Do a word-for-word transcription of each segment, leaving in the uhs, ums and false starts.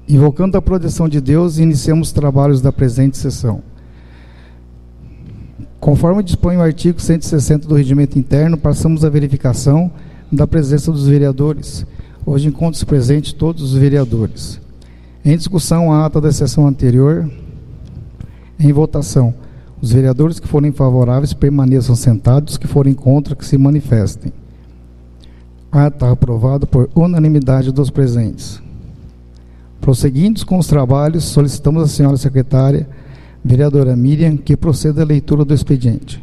Invocando a proteção de Deus, iniciamos os trabalhos da presente sessão. Conforme dispõe o artigo cento e sessenta do Regimento Interno, passamos à verificação da presença dos vereadores. Hoje encontram-se presentes todos os vereadores. Em discussão, a ata da sessão anterior. Em votação, os vereadores que forem favoráveis permaneçam sentados, os que forem contra, que se manifestem. Ata aprovada por unanimidade dos presentes. Prosseguindo com os trabalhos, solicitamos à senhora secretária, vereadora Miriam, que proceda à leitura do expediente.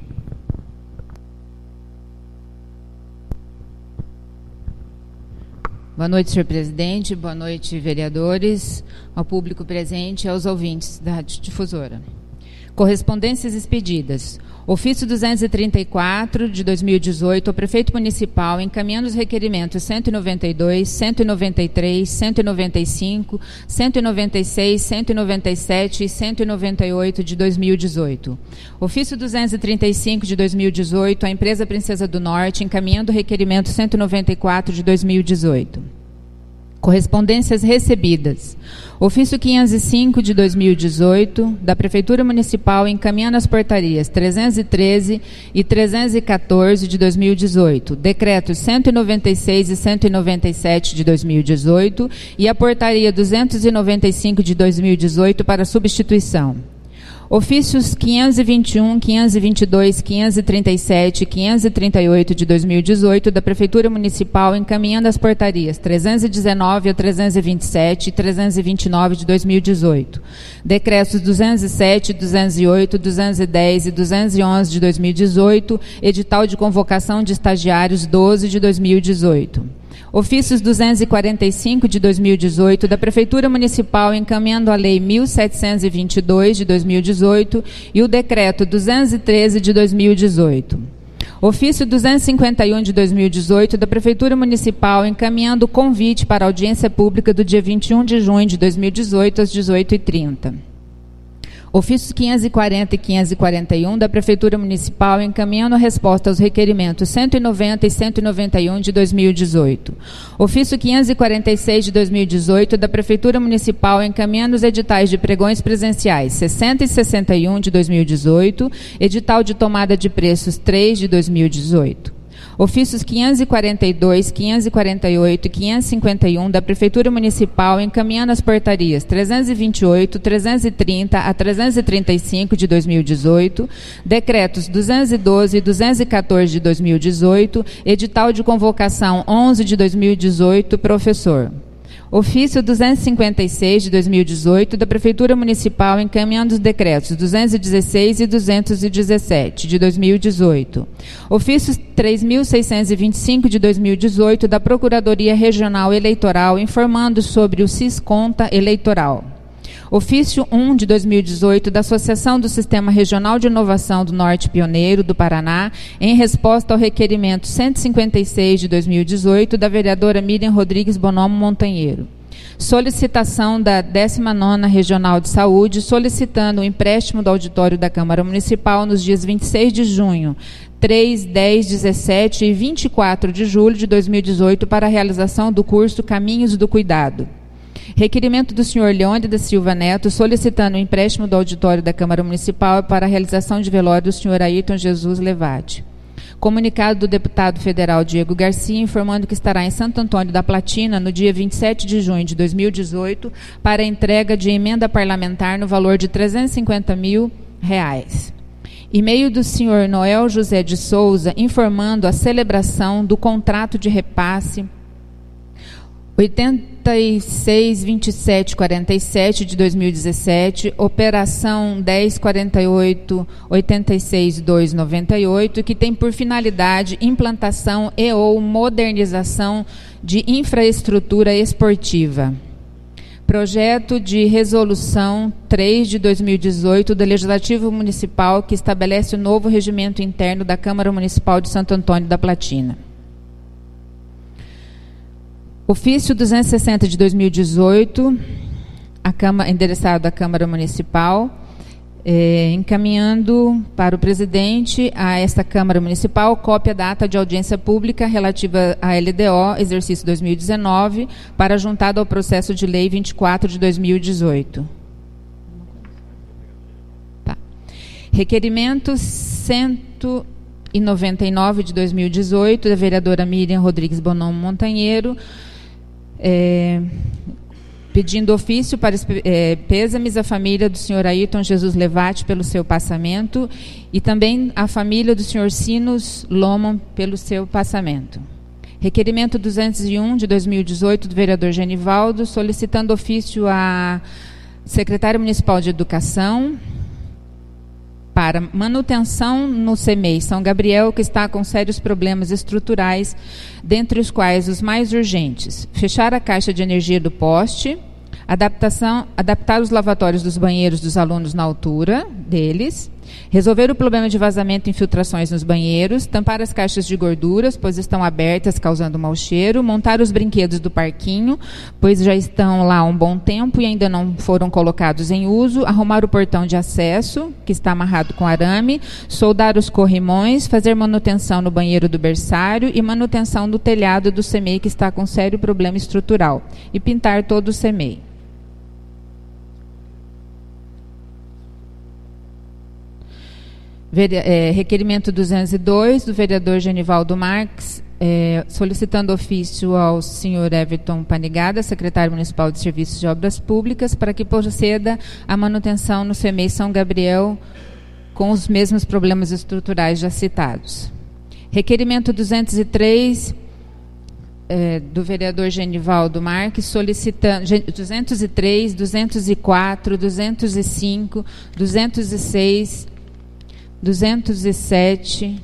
Boa noite, senhor presidente. Boa noite, vereadores, ao público presente e aos ouvintes da Rádio Difusora. Correspondências expedidas. Ofício duzentos e trinta e quatro, de dois mil e dezoito, ao prefeito municipal, encaminhando os requerimentos cento e noventa e dois, cento e noventa e três, cento e noventa e cinco, cento e noventa e seis, cento e noventa e sete e cento e noventa e oito, de dois mil e dezoito. Ofício duzentos e trinta e cinco, de dois mil e dezoito, à empresa Princesa do Norte, encaminhando o requerimento cento e noventa e quatro, de dois mil e dezoito. Correspondências recebidas. Ofício quinhentos e cinco, de dois mil e dezoito, da Prefeitura Municipal, encaminhando as portarias trezentos e treze e trezentos e quatorze, de dois mil e dezoito, decretos cento e noventa e seis e cento e noventa e sete, de dois mil e dezoito, e a portaria duzentos e noventa e cinco, de dois mil e dezoito, para substituição. Ofícios quinhentos e vinte e um, quinhentos e vinte e dois, quinhentos e trinta e sete e quinhentos e trinta e oito, de dois mil e dezoito, da Prefeitura Municipal, encaminhando as portarias trezentos e dezenove a trezentos e vinte e sete e trezentos e vinte e nove, de dois mil e dezoito. Decretos duzentos e sete, duzentos e oito, duzentos e dez e duzentos e onze, de dois mil e dezoito, edital de convocação de estagiários doze, de dois mil e dezoito. Ofícios duzentos e quarenta e cinco, de dois mil e dezoito, da Prefeitura Municipal, encaminhando a Lei mil setecentos e vinte e dois, de dois mil e dezoito, e o Decreto duzentos e treze, de dois mil e dezoito. Ofício duzentos e cinquenta e um, de dois mil e dezoito, da Prefeitura Municipal, encaminhando o convite para audiência pública do dia vinte e um de junho de dois mil e dezoito, às dezoito e trinta. Ofícios quinhentos e quarenta e quinhentos e quarenta e um, da Prefeitura Municipal, encaminhando a resposta aos requerimentos cento e noventa e cento e noventa e um, de dois mil e dezoito. Ofício quinhentos e quarenta e seis, de dois mil e dezoito, da Prefeitura Municipal, encaminhando os editais de pregões presenciais sessenta e sessenta e um, de dois mil e dezoito, edital de tomada de preços três, de dois mil e dezoito. Ofícios quinhentos e quarenta e dois, quinhentos e quarenta e oito e quinhentos e cinquenta e um, da Prefeitura Municipal, encaminhando as portarias trezentos e vinte e oito, trezentos e trinta a trezentos e trinta e cinco, de dois mil e dezoito, decretos duzentos e doze e duzentos e quatorze, de dois mil e dezoito, edital de convocação onze, de dois mil e dezoito, professor. Ofício duzentos e cinquenta e seis, de dois mil e dezoito, da Prefeitura Municipal, encaminhando os decretos duzentos e dezesseis e duzentos e dezessete, de dois mil e dezoito. Ofício três mil seiscentos e vinte e cinco, de dois mil e dezoito, da Procuradoria Regional Eleitoral, informando sobre o Cisconta Eleitoral. Ofício um, de dois mil e dezoito, da Associação do Sistema Regional de Inovação do Norte Pioneiro do Paraná, em resposta ao requerimento cento e cinquenta e seis, de dois mil e dezoito, da vereadora Miriam Rodrigues Bonomo Montanheiro. Solicitação da décima nona Regional de Saúde, solicitando o empréstimo do auditório da Câmara Municipal nos dias vinte e seis de junho, três, dez, dezessete e vinte e quatro de julho de dois mil e dezoito, para a realização do curso Caminhos do Cuidado. Requerimento do senhor Leônidas da Silva Neto, solicitando o empréstimo do auditório da Câmara Municipal para a realização de velório do senhor Ayrton Jesus Levati. Comunicado do deputado federal Diego Garcia, informando que estará em Santo Antônio da Platina no dia vinte e sete de junho de dois mil e dezoito para a entrega de emenda parlamentar no valor de trezentos e cinquenta mil reais. E-mail do senhor Noel José de Souza, informando a celebração do contrato de repasse oitenta e seis, vinte e sete, quarenta e sete, de dois mil e dezessete, operação dez, quarenta e oito, oitenta e seis, dois, noventa e oito, que tem por finalidade implantação e ou modernização de infraestrutura esportiva. Projeto de resolução três, de dois mil e dezoito, do Legislativo Municipal, que estabelece o novo regimento interno da Câmara Municipal de Santo Antônio da Platina. Ofício duzentos e sessenta, de dois mil e dezoito, a Câmara, endereçado à Câmara Municipal, É, encaminhando para o presidente a esta Câmara Municipal cópia da ata de audiência pública relativa à L D O, exercício dois mil e dezenove, para juntada ao processo de lei vinte e quatro de dois mil e dezoito. Tá. Requerimento cento e noventa e nove de dois mil e dezoito, da vereadora Miriam Rodrigues Bonon Montanheiro, é, pedindo ofício para é, pêsames à família do senhor Ayrton Jesus Levati pelo seu passamento e também à família do senhor Sinos Loman pelo seu passamento. Requerimento duzentos e um de dois mil e dezoito do vereador Genivaldo, solicitando ofício à secretária municipal de Educação para manutenção no C M E I São Gabriel, que está com sérios problemas estruturais, dentre os quais os mais urgentes: fechar a caixa de energia do poste, adaptação, adaptar os lavatórios dos banheiros dos alunos na altura deles, resolver o problema de vazamento e infiltrações nos banheiros, tampar as caixas de gorduras, pois estão abertas, causando mau cheiro, montar os brinquedos do parquinho, pois já estão lá há um bom tempo e ainda não foram colocados em uso, arrumar o portão de acesso, que está amarrado com arame, soldar os corrimões, fazer manutenção no banheiro do berçário e manutenção do telhado do C M E I, que está com sério problema estrutural, e pintar todo o C M E I. É, requerimento duzentos e dois, do vereador Genivaldo Marques, é, solicitando ofício ao senhor Everton Panigada, secretário municipal de Serviços de Obras Públicas, para que proceda a manutenção no C M E I São Gabriel com os mesmos problemas estruturais já citados. Requerimento duzentos e três, é, do vereador Genivaldo Marques, solicitando duzentos e três, duzentos e quatro, duzentos e cinco, duzentos e seis, duzentos e sete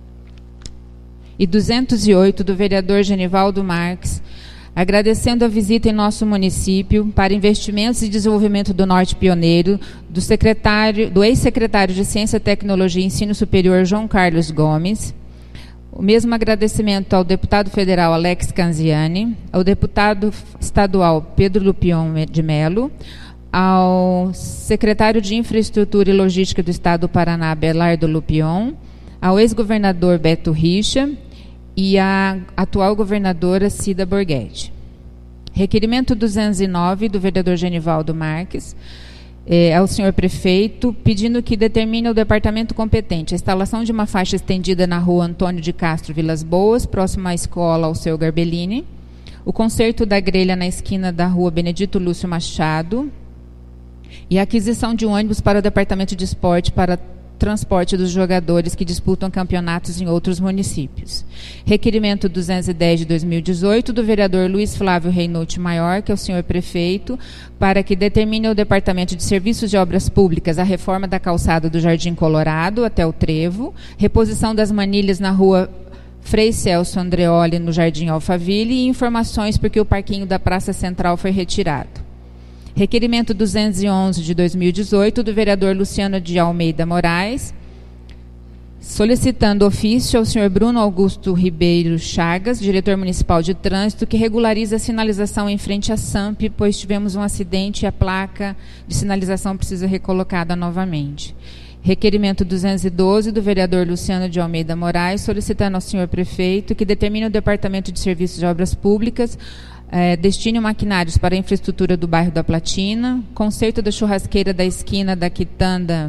e duzentos e oito do vereador Genivaldo Marques, agradecendo a visita em nosso município para investimentos e desenvolvimento do Norte Pioneiro, do secretário, do ex-secretário de Ciência, Tecnologia e Ensino Superior, João Carlos Gomes. O mesmo agradecimento ao deputado federal Alex Canziani, ao deputado estadual Pedro Lupion de Melo, ao secretário de Infraestrutura e Logística do Estado do Paraná, Abelardo Lupion, ao ex-governador Beto Richa e à atual governadora Cida Borghetti. Requerimento duzentos e nove, do vereador Genivaldo Marques, é, ao senhor prefeito, pedindo que determine ao departamento competente a instalação de uma faixa estendida na rua Antônio de Castro Vilas Boas, próxima à escola ao seu Garbellini, o conserto da grelha na esquina da rua Benedito Lúcio Machado, e a aquisição de um ônibus para o Departamento de Esporte para transporte dos jogadores que disputam campeonatos em outros municípios. Requerimento duzentos e dez de dois mil e dezoito, do vereador Luiz Flávio Reinouti Maior, que é o senhor prefeito, para que determine ao Departamento de Serviços de Obras Públicas a reforma da calçada do Jardim Colorado até o Trevo, reposição das manilhas na rua Frei Celso Andreoli, no Jardim Alphaville, e informações porque o parquinho da Praça Central foi retirado. Requerimento duzentos e onze de dois mil e dezoito, do vereador Luciano de Almeida Moraes, solicitando ofício ao senhor Bruno Augusto Ribeiro Chagas, diretor municipal de trânsito, que regularize a sinalização em frente à SAMP, pois tivemos um acidente e a placa de sinalização precisa ser recolocada novamente. Requerimento duzentos e doze, do vereador Luciano de Almeida Moraes, solicitando ao senhor prefeito que determine o Departamento de Serviços de Obras Públicas É, destine maquinários para a infraestrutura do bairro da Platina, conserto da churrasqueira da esquina da Quitanda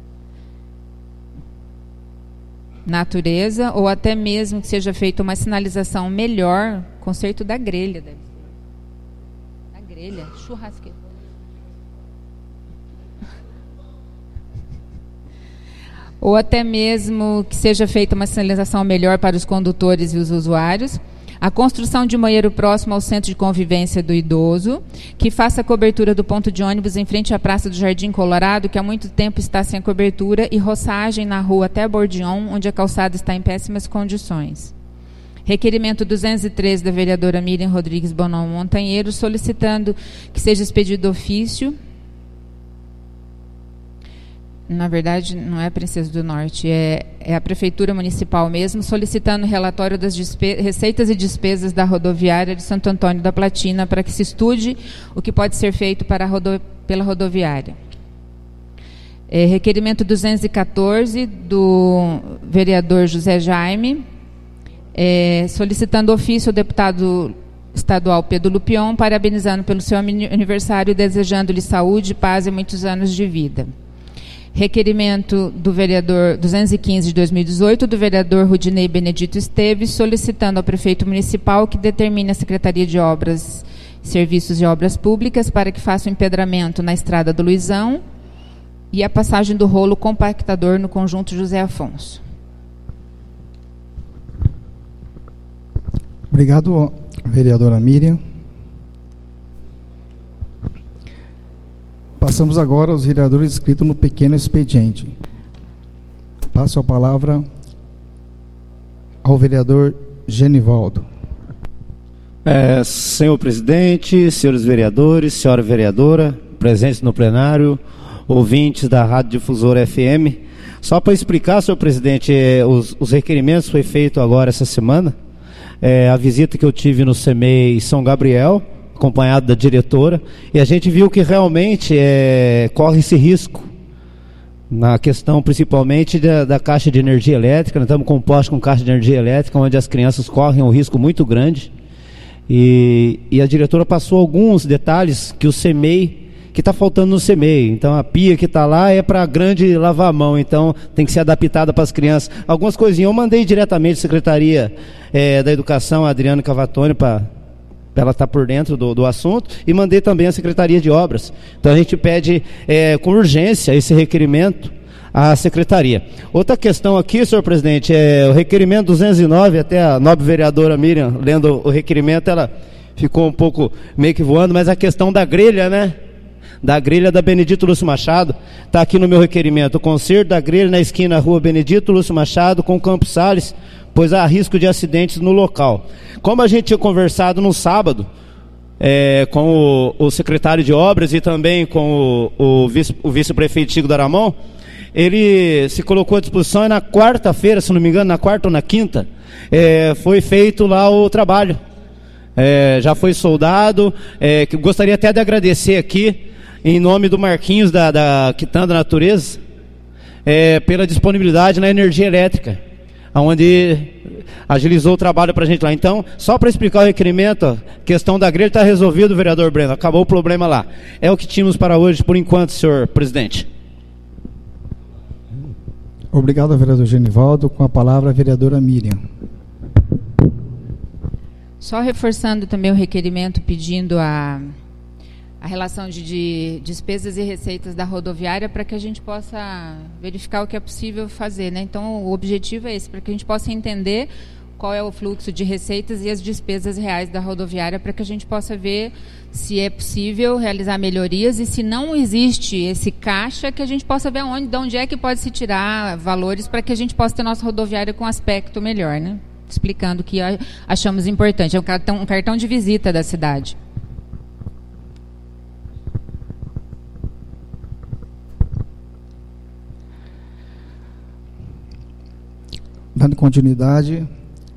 Natureza, ou até mesmo que seja feita uma sinalização melhor, conserto da grelha, deve ser. Da grelha, churrasqueira. Ou até mesmo que seja feita uma sinalização melhor para os condutores e os usuários. A construção de um banheiro próximo ao centro de convivência do idoso, que faça a cobertura do ponto de ônibus em frente à Praça do Jardim Colorado, que há muito tempo está sem cobertura, e roçagem na rua até Bordion, onde a calçada está em péssimas condições. Requerimento duzentos e treze, da vereadora Miriam Rodrigues Bonon Montanheiro, solicitando que seja expedido ofício. Na verdade, não é a Princesa do Norte, é, é a Prefeitura Municipal mesmo, solicitando relatório das despe- receitas e despesas da rodoviária de Santo Antônio da Platina, para que se estude o que pode ser feito para a rodo- pela rodoviária. É, requerimento duzentos e quatorze, do vereador José Jaime, é, solicitando ofício ao deputado estadual Pedro Lupion, parabenizando pelo seu aniversário e desejando-lhe saúde, paz e muitos anos de vida. Requerimento do vereador duzentos e quinze de dois mil e dezoito, do vereador Rudinei Benedito Esteves, solicitando ao prefeito municipal que determine a Secretaria de Obras, Serviços e Obras Públicas para que faça o empedramento na estrada do Luizão e a passagem do rolo compactador no conjunto José Afonso. Obrigado, vereadora Miriam. Passamos agora aos vereadores inscritos no pequeno expediente. Passo a palavra ao vereador Genivaldo. É, senhor presidente, senhores vereadores, senhora vereadora, presentes no plenário, ouvintes da Rádio Difusora F M. Só para explicar, senhor presidente, é, os, os requerimentos foi feito agora essa semana. É, a visita que eu tive no CEMEI São Gabriel, acompanhado da diretora, e a gente viu que realmente é, corre esse risco na questão principalmente da, da caixa de energia elétrica. Nós estamos com um poste com caixa de energia elétrica, onde as crianças correm um risco muito grande, e, e a diretora passou alguns detalhes que o CEMEI, que está faltando no CEMEI. Então a pia que está lá é para grande lavar a mão, então tem que ser adaptada para as crianças. Algumas coisinhas eu mandei diretamente à Secretaria é, da Educação, a Adriana Cavatoni, para ela está por dentro do, do assunto, e mandei também à Secretaria de Obras. Então a gente pede é, com urgência esse requerimento à Secretaria. Outra questão aqui, senhor presidente, é o requerimento duzentos e nove, até a nobre vereadora Miriam, lendo o requerimento, ela ficou um pouco meio que voando, mas a questão da grelha, né? Da grelha da Benedito Lúcio Machado, está aqui no meu requerimento: o conserto da grelha na esquina Rua Benedito Lúcio Machado com Campos Sales, pois há risco de acidentes no local. Como a gente tinha conversado no sábado é, com o, o secretário de obras e também com o, o, vice, o vice-prefeito Chico Daramão, ele se colocou à disposição, e na quarta-feira, se não me engano, na quarta ou na quinta, é, foi feito lá o trabalho. É, já foi soldado, é, que gostaria até de agradecer aqui, em nome do Marquinhos da, da Quitanda Natureza, é, pela disponibilidade na energia elétrica, onde agilizou o trabalho para a gente lá. Então, só para explicar o requerimento, a questão da grelha está resolvida, vereador Breno, acabou o problema lá. É o que tínhamos para hoje, por enquanto, senhor presidente. Obrigado, vereador Genivaldo. Com a palavra, a vereadora Miriam. Só reforçando também o requerimento, pedindo a, a relação de, de despesas e receitas da rodoviária, para que a gente possa verificar o que é possível fazer, né? Então, o objetivo é esse, para que a gente possa entender qual é o fluxo de receitas e as despesas reais da rodoviária, para que a gente possa ver se é possível realizar melhorias, e se não existe esse caixa, que a gente possa ver onde, de onde é que pode se tirar valores, para que a gente possa ter nossa rodoviária com aspecto melhor, né? Explicando o que achamos importante. É um cartão, um cartão de visita da cidade. Dando continuidade,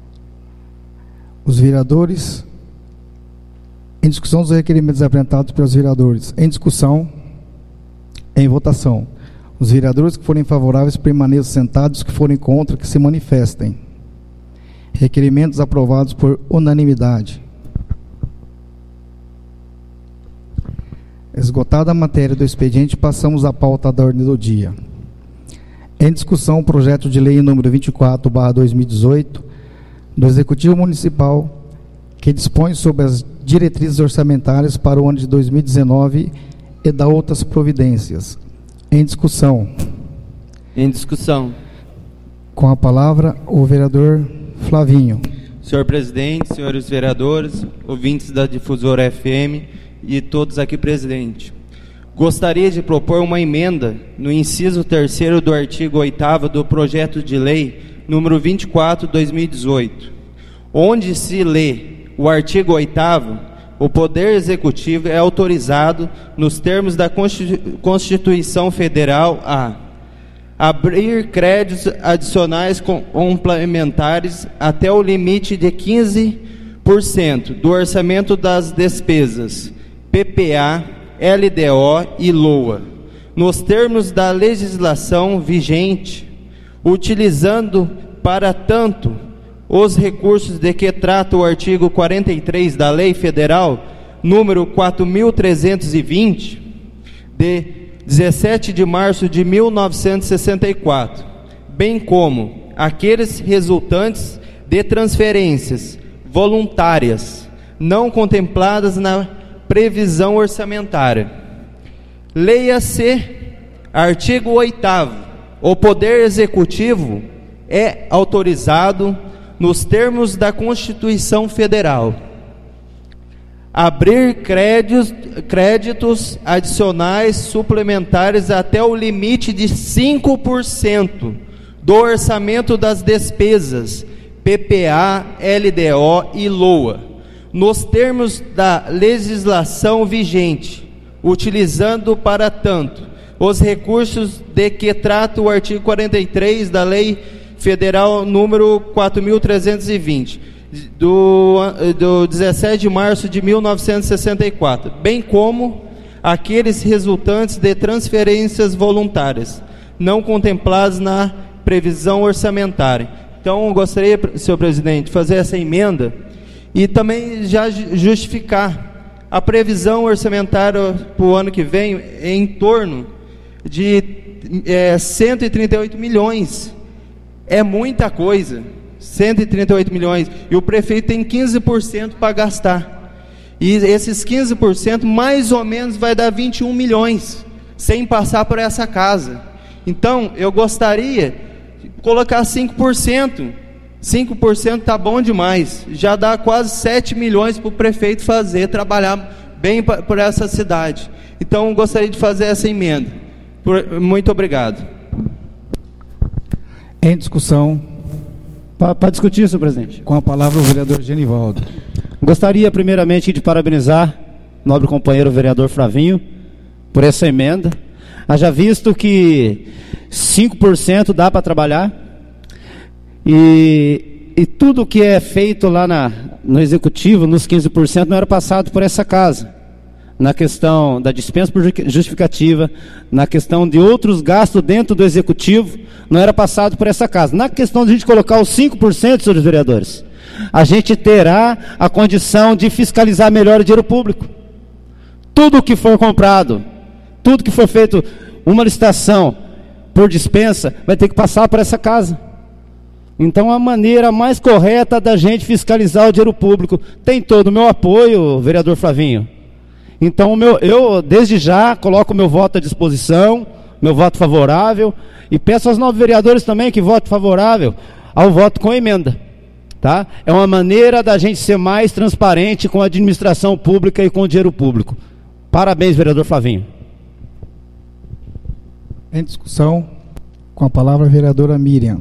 os vereadores, em discussão dos requerimentos apresentados pelos vereadores, em discussão, em votação. Os vereadores que forem favoráveis permaneçam sentados, que forem contra, que se manifestem. Requerimentos aprovados por unanimidade. Esgotada a matéria do expediente, passamos à pauta da ordem do dia. Em discussão, o projeto de lei número vinte e quatro barra dois mil e dezoito, do Executivo Municipal, que dispõe sobre as diretrizes orçamentárias para o ano de dois mil e dezenove e da outras providências. Em discussão. Em discussão. Com a palavra, o vereador Flavinho. Senhor presidente, senhores vereadores, ouvintes da Difusora F M e todos aqui presentes. Gostaria de propor uma emenda no inciso terceiro do artigo oitavo do projeto de lei número vinte e quatro barra dois mil e dezoito, onde se lê o artigo oitavo, o Poder Executivo é autorizado, nos termos da Constituição Federal, a abrir créditos adicionais complementares até o limite de quinze por cento do orçamento das despesas P P A, L D O e LOA, nos termos da legislação vigente, utilizando para tanto os recursos de que trata o artigo quarenta e três da Lei Federal número quatro mil trezentos e vinte, de dezessete de março de mil novecentos e sessenta e quatro, bem como aqueles resultantes de transferências voluntárias não contempladas na previsão orçamentária. Leia-se artigo oitavo. O Poder Executivo é autorizado, nos termos da Constituição Federal, abrir créditos, créditos adicionais suplementares até o limite de cinco por cento do orçamento das despesas P P A, L D O e LOA, nos termos da legislação vigente, utilizando para tanto os recursos de que trata o artigo quarenta e três da Lei Federal número quatro mil trezentos e vinte, do, do dezessete de março de mil novecentos e sessenta e quatro, bem como aqueles resultantes de transferências voluntárias não contemplados na previsão orçamentária. Então, eu gostaria, senhor presidente, de fazer essa emenda e também já justificar a previsão orçamentária para o ano que vem em torno de é, cento e trinta e oito milhões. É muita coisa, cento e trinta e oito milhões, e o prefeito tem quinze por cento para gastar. E esses quinze por cento mais ou menos vai dar vinte e um milhões, sem passar por essa casa. Então, eu gostaria de colocar cinco por cento. cinco por cento está bom demais, já dá quase sete milhões para o prefeito fazer, trabalhar bem por essa cidade. Então, eu gostaria de fazer essa emenda. Muito obrigado. Em discussão. Para discutir, senhor presidente. Com a palavra o vereador Genivaldo. Gostaria primeiramente de parabenizar o nobre companheiro vereador Flavinho por essa emenda. Haja visto que cinco por cento dá para trabalhar e, e tudo que é feito lá na, no executivo, nos quinze por cento, não era passado por essa casa. Na questão da dispensa por justificativa, na questão de outros gastos dentro do executivo, não era passado por essa casa. Na questão de a gente colocar os cinco por cento, senhores vereadores, a gente terá a condição de fiscalizar melhor o dinheiro público. Tudo que for comprado, tudo que for feito, uma licitação por dispensa, vai ter que passar por essa casa. Então, a maneira mais correta da gente fiscalizar o dinheiro público, tem todo o meu apoio, vereador Flavinho. Então, o meu, eu, desde já, coloco o meu voto à disposição, meu voto favorável, e peço aos novos vereadores também que votem favorável ao voto com emenda. Tá? É uma maneira da gente ser mais transparente com a administração pública e com o dinheiro público. Parabéns, vereador Flavinho. Em discussão, com a palavra a vereadora Miriam.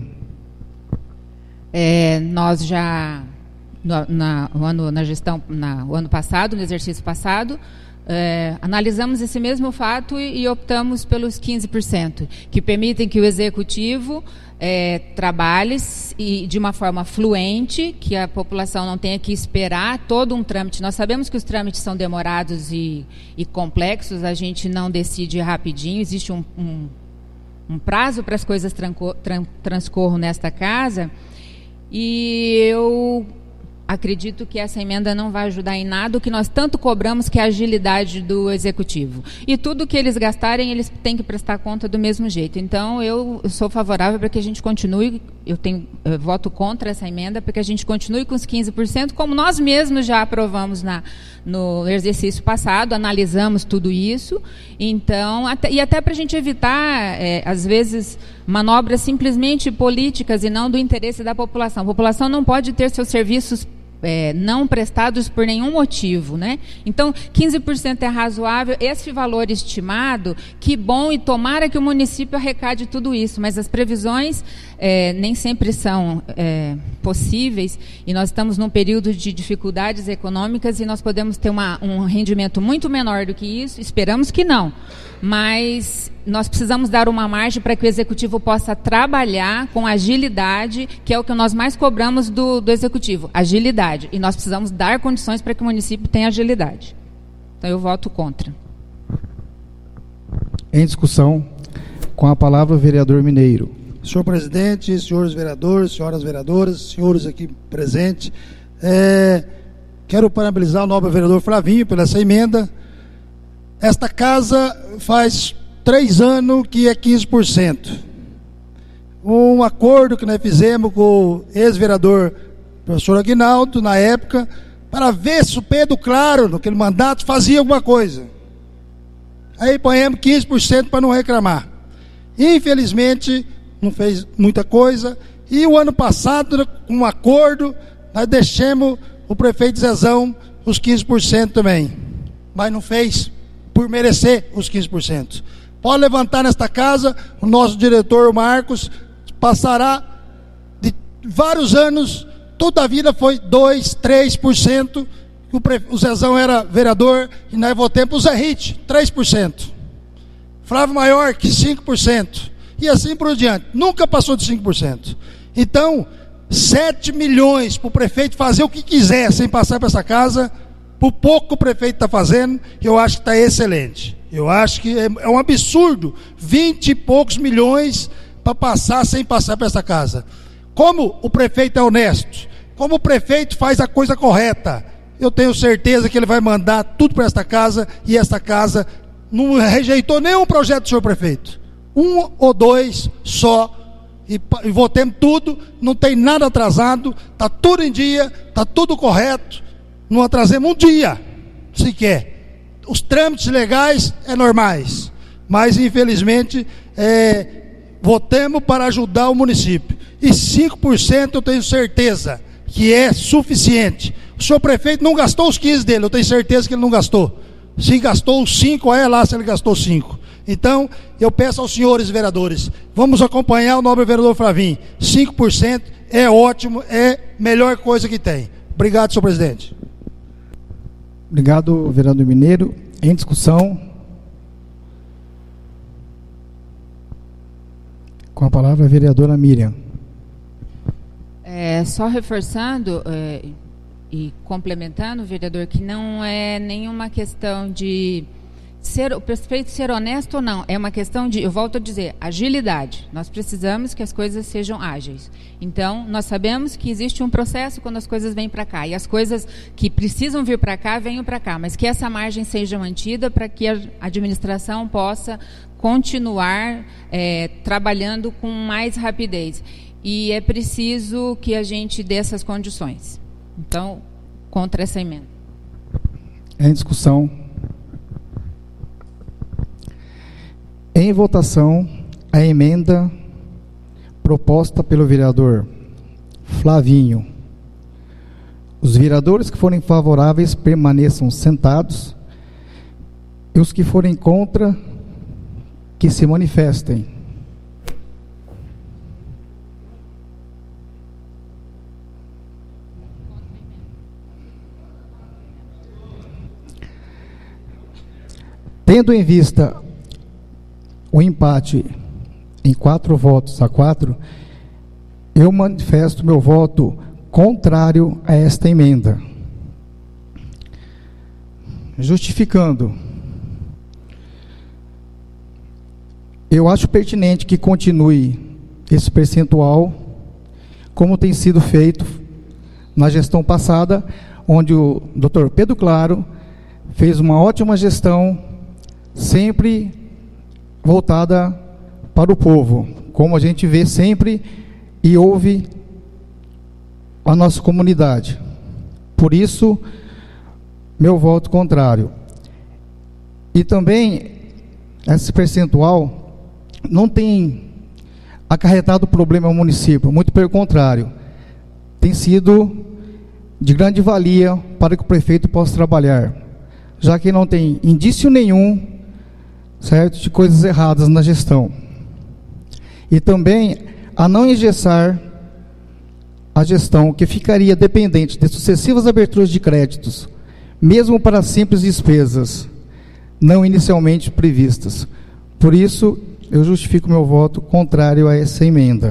É, nós já, no, na, o ano, na gestão, na, o ano passado, no exercício passado, É, analisamos esse mesmo fato e, e optamos pelos quinze por cento, que permitem que o executivo é, trabalhe e, de uma forma fluente, que a população não tenha que esperar todo um trâmite. Nós sabemos que os trâmites são demorados e, e complexos, a gente não decide rapidinho, existe um, um, um prazo para as coisas tranco, tran, transcorram nesta casa, e eu acredito que essa emenda não vai ajudar em nada o que nós tanto cobramos, que é a agilidade do executivo. E tudo que eles gastarem, eles têm que prestar conta do mesmo jeito. Então, eu sou favorável para que a gente continue, eu, tenho, eu voto contra essa emenda, para que a gente continue com os quinze por cento, como nós mesmos já aprovamos na, no exercício passado, analisamos tudo isso. Então, até, e até para a gente evitar, é, às vezes, manobras simplesmente políticas e não do interesse da população. A população não pode ter seus serviços É, não prestados por nenhum motivo, né? Então, quinze por cento é razoável, esse valor estimado, que bom, e tomara que o município arrecade tudo isso, mas as previsões é, nem sempre são é, possíveis, e nós estamos num período de dificuldades econômicas e nós podemos ter uma, um rendimento muito menor do que isso, esperamos que não, mas nós precisamos dar uma margem para que o executivo possa trabalhar com agilidade, que é o que nós mais cobramos do, do executivo, agilidade. E nós precisamos dar condições para que o município tenha agilidade. Então, eu voto contra. Em discussão, com a palavra o vereador Mineiro. Senhor presidente, senhores vereadores, senhoras vereadoras, senhores aqui presentes, é, quero parabenizar o nobre vereador Flavinho pela essa emenda. Esta casa faz três anos que é quinze por cento. Um acordo que nós fizemos com o ex-vereador professor Aguinaldo, na época, para ver se o Pedro Claro, naquele mandato, fazia alguma coisa. Aí ponhamos quinze por cento para não reclamar. Infelizmente, não fez muita coisa, e o ano passado, com um acordo, nós deixamos o prefeito Zezão os quinze por cento também, mas não fez por merecer os quinze por cento. Pode levantar nesta casa, o nosso diretor Marcos passará de vários anos, toda a vida foi dois, três por cento, o, pre... o Zezão era vereador, e nós votamos para o Zé Rite, três por cento. Flávio Maior, que cinco por cento. E assim por diante, nunca passou de cinco por cento. Então, sete milhões para o prefeito fazer o que quiser, sem passar para essa casa, por pouco que o prefeito está fazendo, eu acho que está excelente. Eu acho que é, é um absurdo, vinte e poucos milhões para passar sem passar para essa casa. Como o prefeito é honesto, como o prefeito faz a coisa correta, eu tenho certeza que ele vai mandar tudo para esta casa, e esta casa não rejeitou nenhum projeto do senhor prefeito. Um ou dois só, e, e votemos tudo, não tem nada atrasado, está tudo em dia, está tudo correto, não atrasemos um dia, sequer. Os trâmites legais é normais, mas infelizmente é, votemos para ajudar o município, e cinco por cento eu tenho certeza que é suficiente. O senhor prefeito não gastou os quinze dele, eu tenho certeza que ele não gastou. Se gastou os cinco, olha lá se ele gastou cinco. Então, eu peço aos senhores vereadores, vamos acompanhar o nobre vereador Flavinho. cinco por cento é ótimo, é a melhor coisa que tem. Obrigado, senhor presidente. Obrigado, vereador Mineiro. Em discussão, com a palavra a vereadora Miriam. É, só reforçando é, e complementando, vereador, que não é nenhuma questão de ser, o prefeito ser honesto ou não, é uma questão de, eu volto a dizer, agilidade. Nós precisamos que as coisas sejam ágeis. Então, nós sabemos que existe um processo quando as coisas vêm para cá, e as coisas que precisam vir para cá, venham para cá, mas que essa margem seja mantida para que a administração possa continuar é, trabalhando com mais rapidez. E é preciso que a gente dê essas condições. Então, contra essa emenda. Em discussão. Em votação, a emenda proposta pelo vereador Flavinho. Os vereadores que forem favoráveis permaneçam sentados, e os que forem contra, que se manifestem. Tendo em vista o empate em quatro votos a quatro, eu manifesto meu voto contrário a esta emenda. Justificando, eu acho pertinente que continue esse percentual, como tem sido feito na gestão passada, onde o doutor Pedro Claro fez uma ótima gestão, sempre voltada para o povo, como a gente vê sempre e ouve a nossa comunidade. Por isso, meu voto contrário. E também, esse percentual não tem acarretado problema ao município, muito pelo contrário, tem sido de grande valia para que o prefeito possa trabalhar, já que não tem indício nenhum, certo, de coisas erradas na gestão. E também a não engessar a gestão, que ficaria dependente de sucessivas aberturas de créditos, mesmo para simples despesas não inicialmente previstas. Por isso, eu justifico meu voto contrário a essa emenda.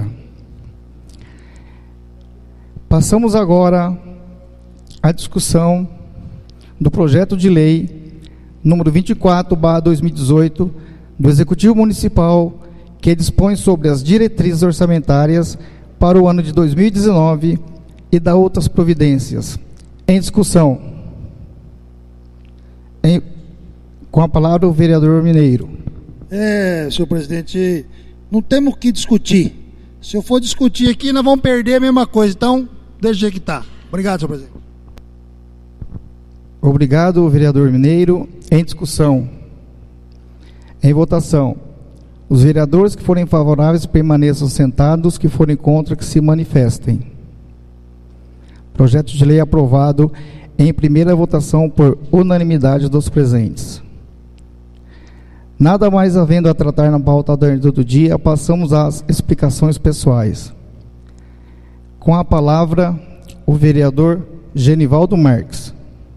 Passamos agora à discussão do projeto de lei número vinte e quatro barra dois mil e dezoito, do Executivo Municipal, que dispõe sobre as diretrizes orçamentárias para o ano de dois mil e dezenove e da outras providências. Em discussão. Em, com a palavra o vereador Mineiro. É, senhor presidente, não temos o que discutir. Se eu for discutir aqui, nós vamos perder a mesma coisa. Então, deixa que está. Obrigado, senhor presidente. Obrigado, vereador Mineiro. Em discussão. Em votação. Os vereadores que forem favoráveis permaneçam sentados, os que forem contra que se manifestem. Projeto de lei aprovado em primeira votação por unanimidade dos presentes. Nada mais havendo a tratar na pauta da ordem do dia, passamos às explicações pessoais. Com a palavra, o vereador Genivaldo Marques.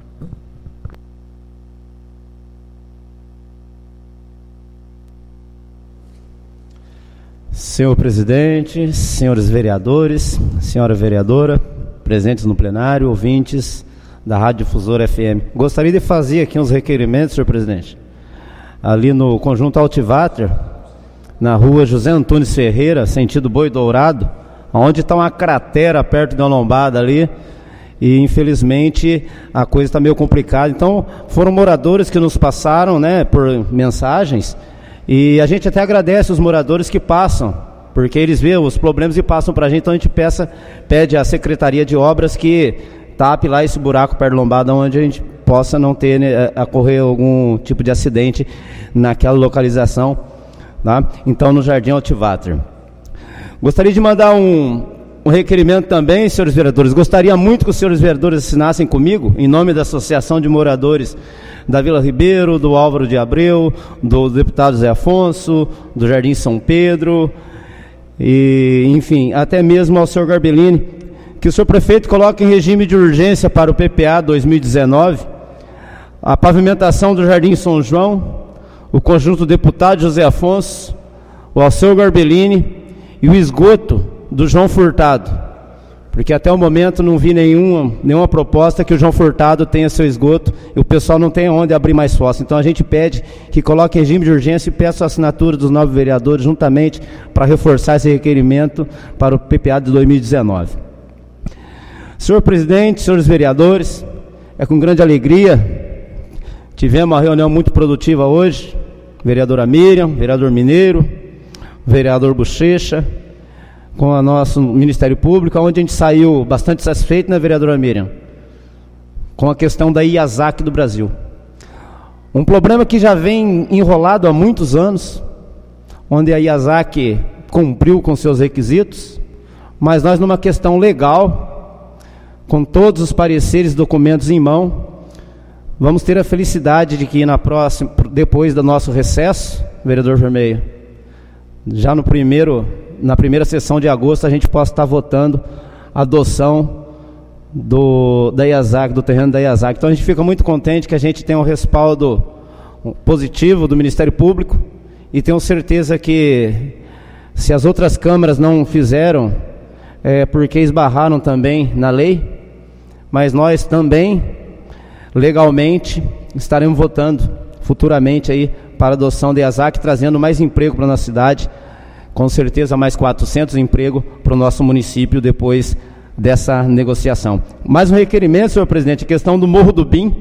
Senhor presidente, senhores vereadores, senhora vereadora, presentes no plenário, ouvintes da Rádio Difusora F M. Gostaria de fazer aqui uns requerimentos, senhor presidente. Ali no conjunto Altivater, na rua José Antunes Ferreira, sentido Boi Dourado, onde está uma cratera perto de uma lombada ali, e infelizmente a coisa está meio complicada. Então foram moradores que nos passaram, né, por mensagens, e a gente até agradece os moradores que passam, porque eles veem os problemas e passam para a gente. Então a gente peça, pede à Secretaria de Obras que tape lá esse buraco perto da lombada, onde a gente possa não ter, né, ocorrer algum tipo de acidente naquela localização, tá? Então, no Jardim Altivater. Gostaria de mandar um, um requerimento também, senhores vereadores. Gostaria muito que os senhores vereadores assinassem comigo, em nome da Associação de Moradores da Vila Ribeiro, do Álvaro de Abreu, do deputado Zé Afonso, do Jardim São Pedro, e, enfim, até mesmo ao senhor Garbellini, que o senhor prefeito coloque em regime de urgência para o P P A dois mil e dezenove, a pavimentação do Jardim São João, o conjunto deputado José Afonso, o Alceu Garbellini e o esgoto do João Furtado, porque até o momento não vi nenhuma, nenhuma proposta que o João Furtado tenha seu esgoto e o pessoal não tem onde abrir mais fossa. Então a gente pede que coloque em regime de urgência e peça a assinatura dos nove vereadores juntamente para reforçar esse requerimento para o P P A de dois mil e dezenove. Senhor presidente, senhores vereadores, é com grande alegria. Tivemos uma reunião muito produtiva hoje, vereadora Miriam, vereador Mineiro, vereador Bochecha, com o nosso Ministério Público, onde a gente saiu bastante satisfeito, né, vereadora Miriam? Com a questão da IASAC do Brasil. Um problema que já vem enrolado há muitos anos, onde a IASAC cumpriu com seus requisitos, mas nós, numa questão legal, com todos os pareceres e documentos em mão, vamos ter a felicidade de que na próxima, depois do nosso recesso, vereador Vermelho, já no primeiro, na primeira sessão de agosto, a gente possa estar votando a adoção do, da IASAC, do terreno da IASAC. Então a gente fica muito contente que a gente tem um respaldo positivo do Ministério Público e tenho certeza que se as outras câmaras não fizeram, é porque esbarraram também na lei, mas nós também legalmente estaremos votando futuramente aí para a adoção da IASAC, trazendo mais emprego para a nossa cidade, com certeza mais quatrocentos empregos para o nosso município depois dessa negociação. Mais um requerimento, senhor presidente, a questão do Morro do Bim.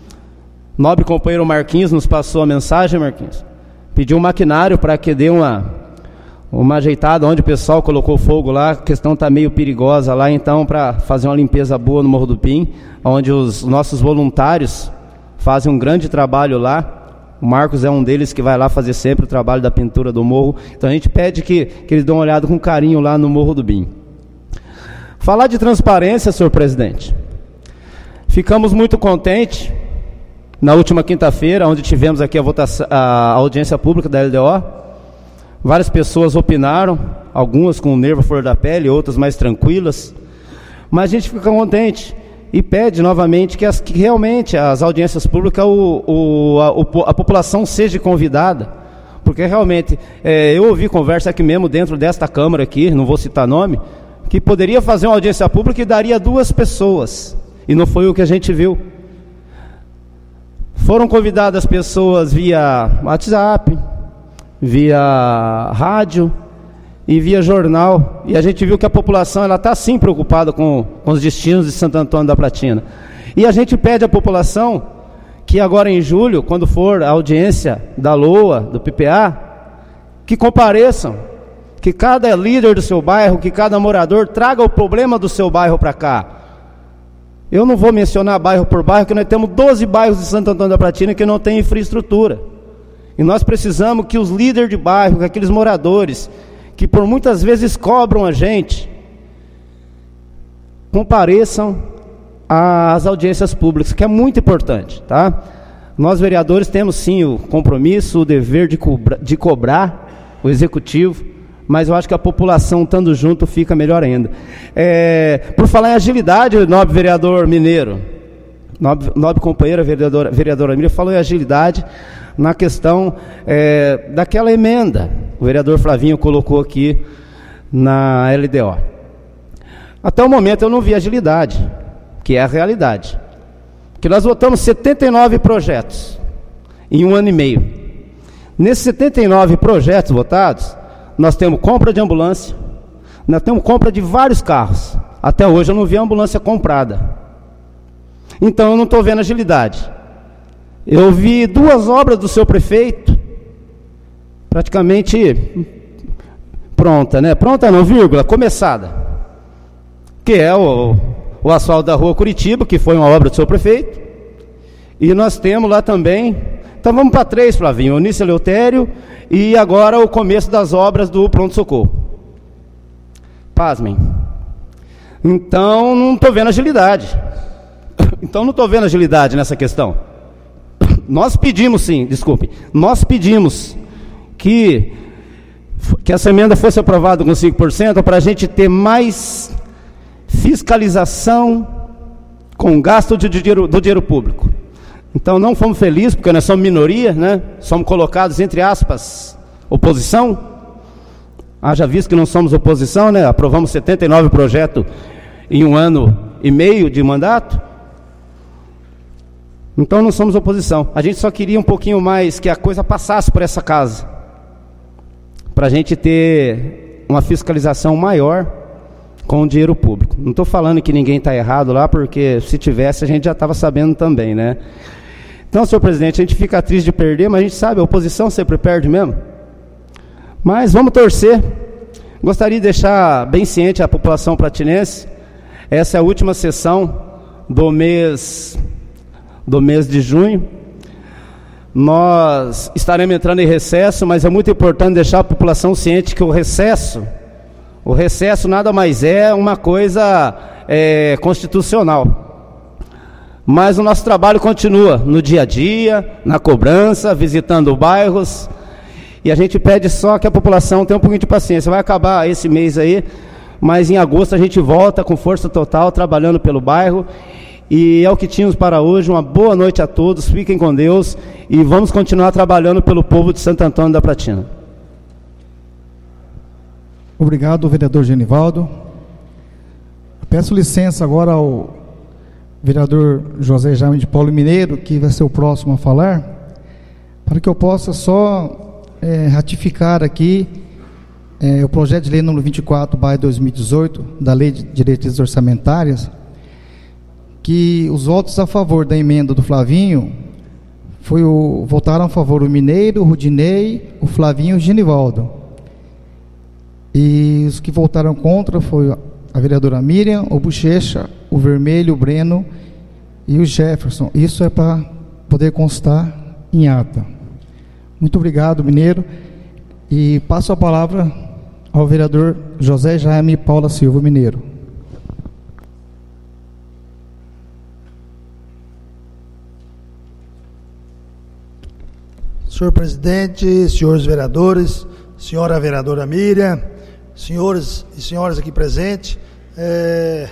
Nobre companheiro Marquinhos nos passou a mensagem, Marquinhos, pediu um maquinário para que dê uma, uma ajeitada onde o pessoal colocou fogo lá. A questão está meio perigosa lá, então, para fazer uma limpeza boa no Morro do Bim, onde os nossos voluntários fazem um grande trabalho lá. O Marcos é um deles que vai lá fazer sempre o trabalho da pintura do morro. Então a gente pede que, que eles dêem uma olhada com carinho lá no Morro do Bim. Falar de transparência, senhor presidente. Ficamos muito contentes na última quinta-feira, onde tivemos aqui a, votação, a audiência pública da L D O. Várias pessoas opinaram, algumas com o nervo à flor da pele, outras mais tranquilas. Mas a gente fica contente e pede novamente que, as, que realmente as audiências públicas, o, o, a, o, a população seja convidada, porque realmente, é, eu ouvi conversa aqui mesmo dentro desta Câmara aqui, não vou citar nome, que poderia fazer uma audiência pública e daria duas pessoas, e não foi o que a gente viu. Foram convidadas pessoas via WhatsApp, via rádio e via jornal, e a gente viu que a população ela está sim preocupada com, com os destinos de Santo Antônio da Platina. E a gente pede à população que agora em julho, quando for a audiência da LOA, do P P A, que compareçam, que cada líder do seu bairro, que cada morador traga o problema do seu bairro para cá. Eu não vou mencionar bairro por bairro, porque nós temos doze bairros de Santo Antônio da Platina que não tem infraestrutura. E nós precisamos que os líderes de bairro, que aqueles moradores, que por muitas vezes cobram a gente, compareçam às audiências públicas, que é muito importante, tá? Nós vereadores temos sim o compromisso, o dever de, cobra, de cobrar o executivo, mas eu acho que a população estando junto fica melhor ainda. É, por falar em agilidade, nobre vereador Mineiro, nobre, nobre companheira vereadora, vereadora Mineiro, falou em agilidade na questão é, daquela emenda. O vereador Flavinho colocou aqui na L D O. Até o momento eu não vi agilidade, que é a realidade. Que nós votamos setenta e nove projetos em um ano e meio. Nesses setenta e nove projetos votados, nós temos compra de ambulância, nós temos compra de vários carros. Até hoje eu não vi a ambulância comprada. Então eu não estou vendo agilidade. Eu vi duas obras do seu prefeito, praticamente pronta, né? Pronta não, vírgula, começada. Que é o, o asfalto da rua Curitiba, que foi uma obra do seu prefeito. E nós temos lá também, então vamos para três, Flavinho, Onício Eleutério, e agora o começo das obras do pronto-socorro. Pasmem. Então não estou vendo agilidade. Então não estou vendo agilidade nessa questão. Nós pedimos sim, desculpe, nós pedimos que, que essa emenda fosse aprovada com cinco por cento para a gente ter mais fiscalização com gasto de dinheiro, do dinheiro público. Então não fomos felizes, porque nós somos minoria, né? Somos colocados, entre aspas, oposição. Haja visto que não somos oposição, né? Aprovamos setenta e nove projetos em um ano e meio de mandato. Então não somos oposição. A gente só queria um pouquinho mais que a coisa passasse por essa casa, para a gente ter uma fiscalização maior com o dinheiro público. Não estou falando que ninguém está errado lá, porque se tivesse a gente já estava sabendo também, né? Então, senhor presidente, a gente fica triste de perder, mas a gente sabe, a oposição sempre perde mesmo. Mas vamos torcer. Gostaria de deixar bem ciente a população platinense, essa é a última sessão do mês, do mês de junho. Nós estaremos entrando em recesso, mas é muito importante deixar a população ciente que o recesso, o recesso nada mais é uma coisa é, constitucional. Mas o nosso trabalho continua no dia a dia, na cobrança, visitando bairros, e a gente pede só que a população tenha um pouquinho de paciência. Vai acabar esse mês aí, mas em agosto a gente volta com força total, trabalhando pelo bairro, e é o que tínhamos para hoje. Uma boa noite a todos, fiquem com Deus, e vamos continuar trabalhando pelo povo de Santo Antônio da Platina. Obrigado, vereador Genivaldo. Peço licença agora ao vereador José Jaime de Paulo Mineiro, que vai ser o próximo a falar, para que eu possa só é, ratificar aqui é, o projeto de lei número vinte e quatro barra dois mil e dezoito, da Lei de Diretrizes Orçamentárias, que os votos a favor da emenda do Flavinho foi o, votaram a favor o Mineiro, o Rudinei, o Flavinho e o Genivaldo. E os que votaram contra foi a vereadora Miriam, o Bochecha, o Vermelho, o Breno e o Jefferson. Isso é para poder constar em ata. Muito obrigado, Mineiro. E passo a palavra ao vereador José Jaime Paula Silva Mineiro. Senhor presidente, senhores vereadores, senhora vereadora Miriam, senhores e senhoras aqui presentes, é,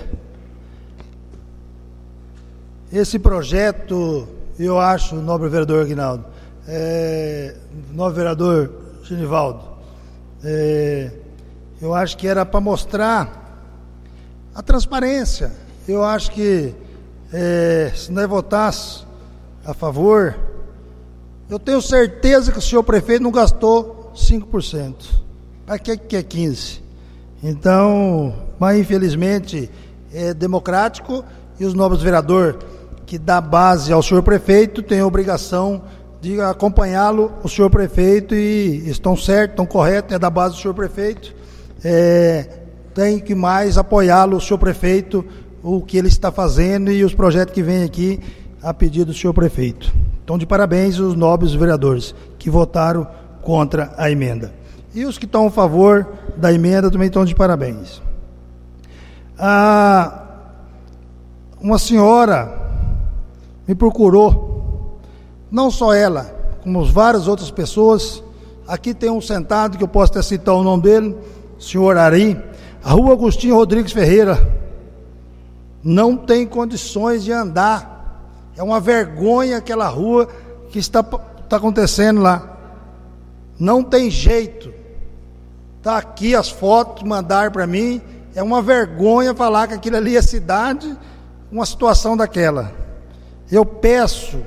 esse projeto, eu acho, nobre vereador Aguinaldo, é, nobre vereador Genivaldo, é, eu acho que era para mostrar a transparência. Eu acho que é, se nós votasse a favor, eu tenho certeza que o senhor prefeito não gastou cinco por cento. Para que que é quinze? Então, mas infelizmente é democrático e os nobres vereadores que dá base ao senhor prefeito têm a obrigação de acompanhá-lo, o senhor prefeito, e estão certos, estão corretos, é da base do senhor prefeito. É, tem que mais apoiá-lo, o senhor prefeito, o que ele está fazendo e os projetos que vêm aqui a pedido do senhor prefeito. Então, de parabéns os nobres vereadores que votaram contra a emenda. E os que estão a favor da emenda também estão de parabéns. Ah, uma senhora me procurou, não só ela, como várias outras pessoas. Aqui tem um sentado que eu posso até citar o nome dele, senhor Ari, a rua Agostinho Rodrigues Ferreira, não tem condições de andar. É uma vergonha aquela rua que está, está acontecendo lá. Não tem jeito. Está aqui as fotos, mandaram para mim. É uma vergonha falar que aquilo ali é cidade, uma situação daquela. Eu peço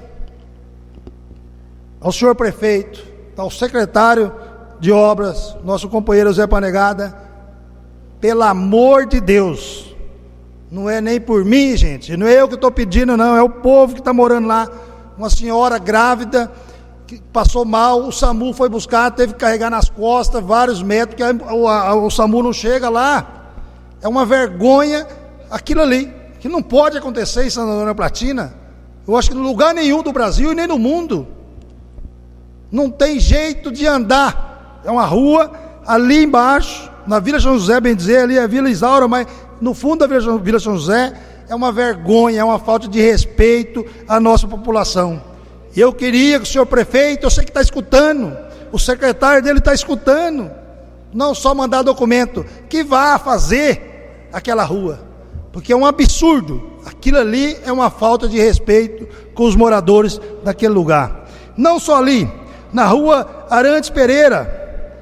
ao senhor prefeito, ao secretário de obras, nosso companheiro Zé Panegada, pelo amor de Deus, não é nem por mim, gente, não é eu que estou pedindo, não, é o povo que está morando lá. Uma senhora grávida que passou mal, o SAMU foi buscar, teve que carregar nas costas vários metros, que o, a, o SAMU não chega lá. É uma vergonha aquilo ali, que não pode acontecer em Santa Antônia Platina. Eu acho que em lugar nenhum do Brasil e nem no mundo não tem jeito de andar. É uma rua ali embaixo, na Vila São José, bem dizer, ali é a Vila Isaura, mas no fundo da Vila São José é uma vergonha, é uma falta de respeito à nossa população. E eu queria que o senhor prefeito, eu sei que está escutando, o secretário dele está escutando, não só mandar documento, que vá fazer aquela rua, porque é um absurdo. Aquilo ali é uma falta de respeito com os moradores daquele lugar. Não só ali, na rua Arantes Pereira,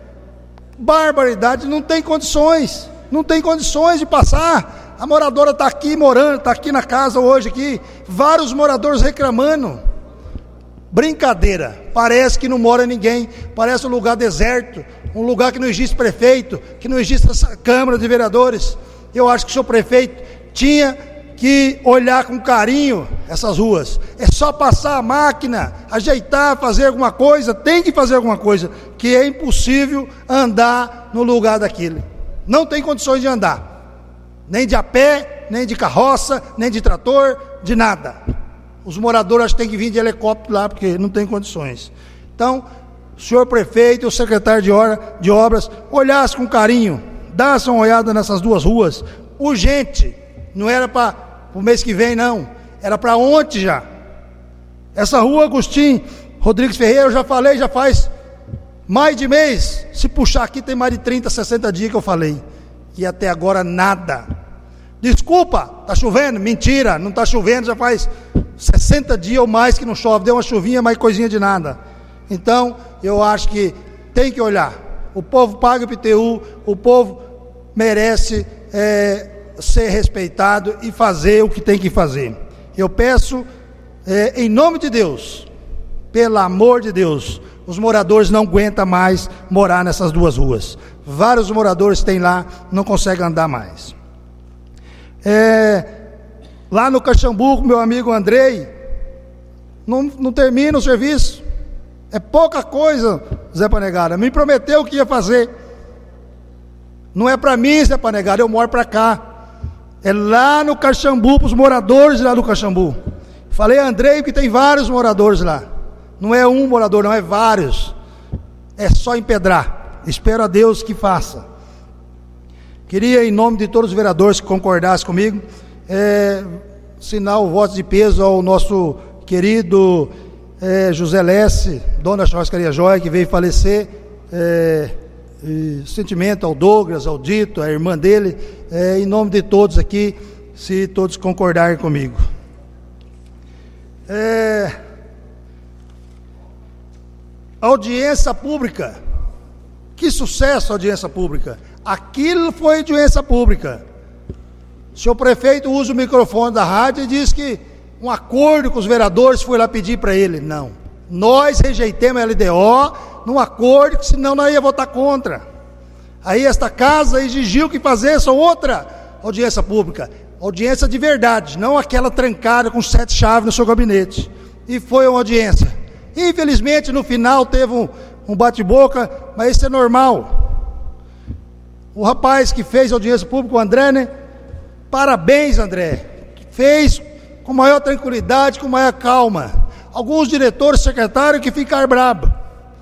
barbaridade, não tem condições, não tem condições de passar. A moradora está aqui morando, está aqui na casa hoje, aqui, vários moradores reclamando. Brincadeira, parece que não mora ninguém, parece um lugar deserto, um lugar que não existe prefeito, que não existe essa Câmara de Vereadores. Eu acho que o senhor prefeito tinha que olhar com carinho essas ruas. É só passar a máquina, ajeitar, fazer alguma coisa, tem que fazer alguma coisa, que é impossível andar no lugar daquele. Não tem condições de andar, nem de a pé, nem de carroça, nem de trator, de nada. Os moradores têm que vir de helicóptero lá, porque não tem condições. Então, o senhor prefeito e o secretário de, hora, de obras olhasse com carinho, dasse uma olhada nessas duas ruas, urgente. Não era para o mês que vem, não, era para ontem já. Essa rua Agostinho Rodrigues Ferreira, eu já falei, já faz mais de mês. Se puxar aqui tem mais de trinta, sessenta dias que eu falei, e até agora nada. Desculpa, está chovendo? Mentira, não está chovendo, já faz sessenta dias ou mais que não chove, deu uma chuvinha, mas coisinha de nada. Então, eu acho que tem que olhar. O povo paga o I P T U, o povo merece é, ser respeitado e fazer o que tem que fazer. Eu peço, é, em nome de Deus, pelo amor de Deus, os moradores não aguentam mais morar nessas duas ruas. Vários moradores têm lá, não conseguem andar mais. É, lá no Caxambu, meu amigo Andrei, não, não termina o serviço. É pouca coisa, Zé Panegada. Me prometeu que ia fazer. Não é para mim, Zé Panegada, eu moro para cá. É lá no Caxambu, para os moradores lá do Caxambu. Falei a Andrei que tem vários moradores lá. Não é um morador, não, é vários. É só empedrar. Espero a Deus que faça. Queria, em nome de todos os vereadores que concordassem comigo, é, assinar o voto de peso ao nosso querido é, José Lesse, dono da Churrascaria Joia, que veio falecer. É, e sentimento ao Douglas, ao Dito, a irmã dele, é, em nome de todos aqui, se todos concordarem comigo. É, audiência pública, que sucesso a audiência pública, aquilo foi audiência pública. O senhor prefeito usa o microfone da rádio e diz que um acordo com os vereadores foi lá pedir para ele. Não, nós rejeitamos a L D O, num acordo, que senão nós ia votar contra. Aí esta casa exigiu que fizesse outra audiência pública, audiência de verdade, não aquela trancada com sete chaves no seu gabinete. E foi uma audiência. Infelizmente, no final teve um, um bate-boca, mas isso é normal. O rapaz que fez a audiência pública, o André, né? Parabéns, André. Fez com maior tranquilidade, com maior calma. Alguns diretores, secretários que ficaram bravos.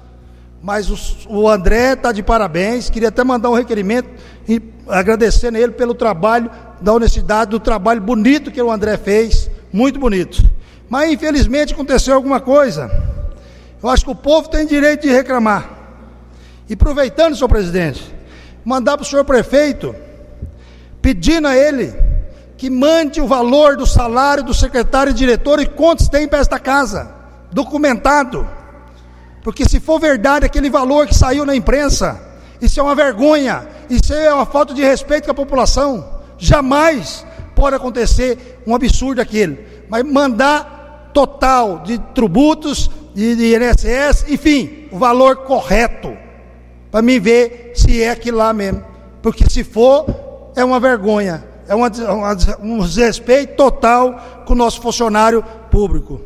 Mas o, o André está de parabéns. Queria até mandar um requerimento e agradecendo a ele pelo trabalho, da honestidade, do trabalho bonito que o André fez. Muito bonito. Mas infelizmente aconteceu alguma coisa. Eu acho que o povo tem direito de reclamar. E aproveitando, senhor presidente, mandar para o senhor prefeito, pedindo a ele que mande o valor do salário do secretário e diretor e quantos tem para esta casa, documentado. Porque se for verdade aquele valor que saiu na imprensa, isso é uma vergonha, isso é uma falta de respeito com a população. Jamais pode acontecer um absurdo aquele. Mas mandar total de tributos, de, de I N S S, enfim, o valor correto, para mim ver se é aquilo lá mesmo. Porque se for, é uma vergonha, é uma, uma, um desrespeito total com o nosso funcionário público.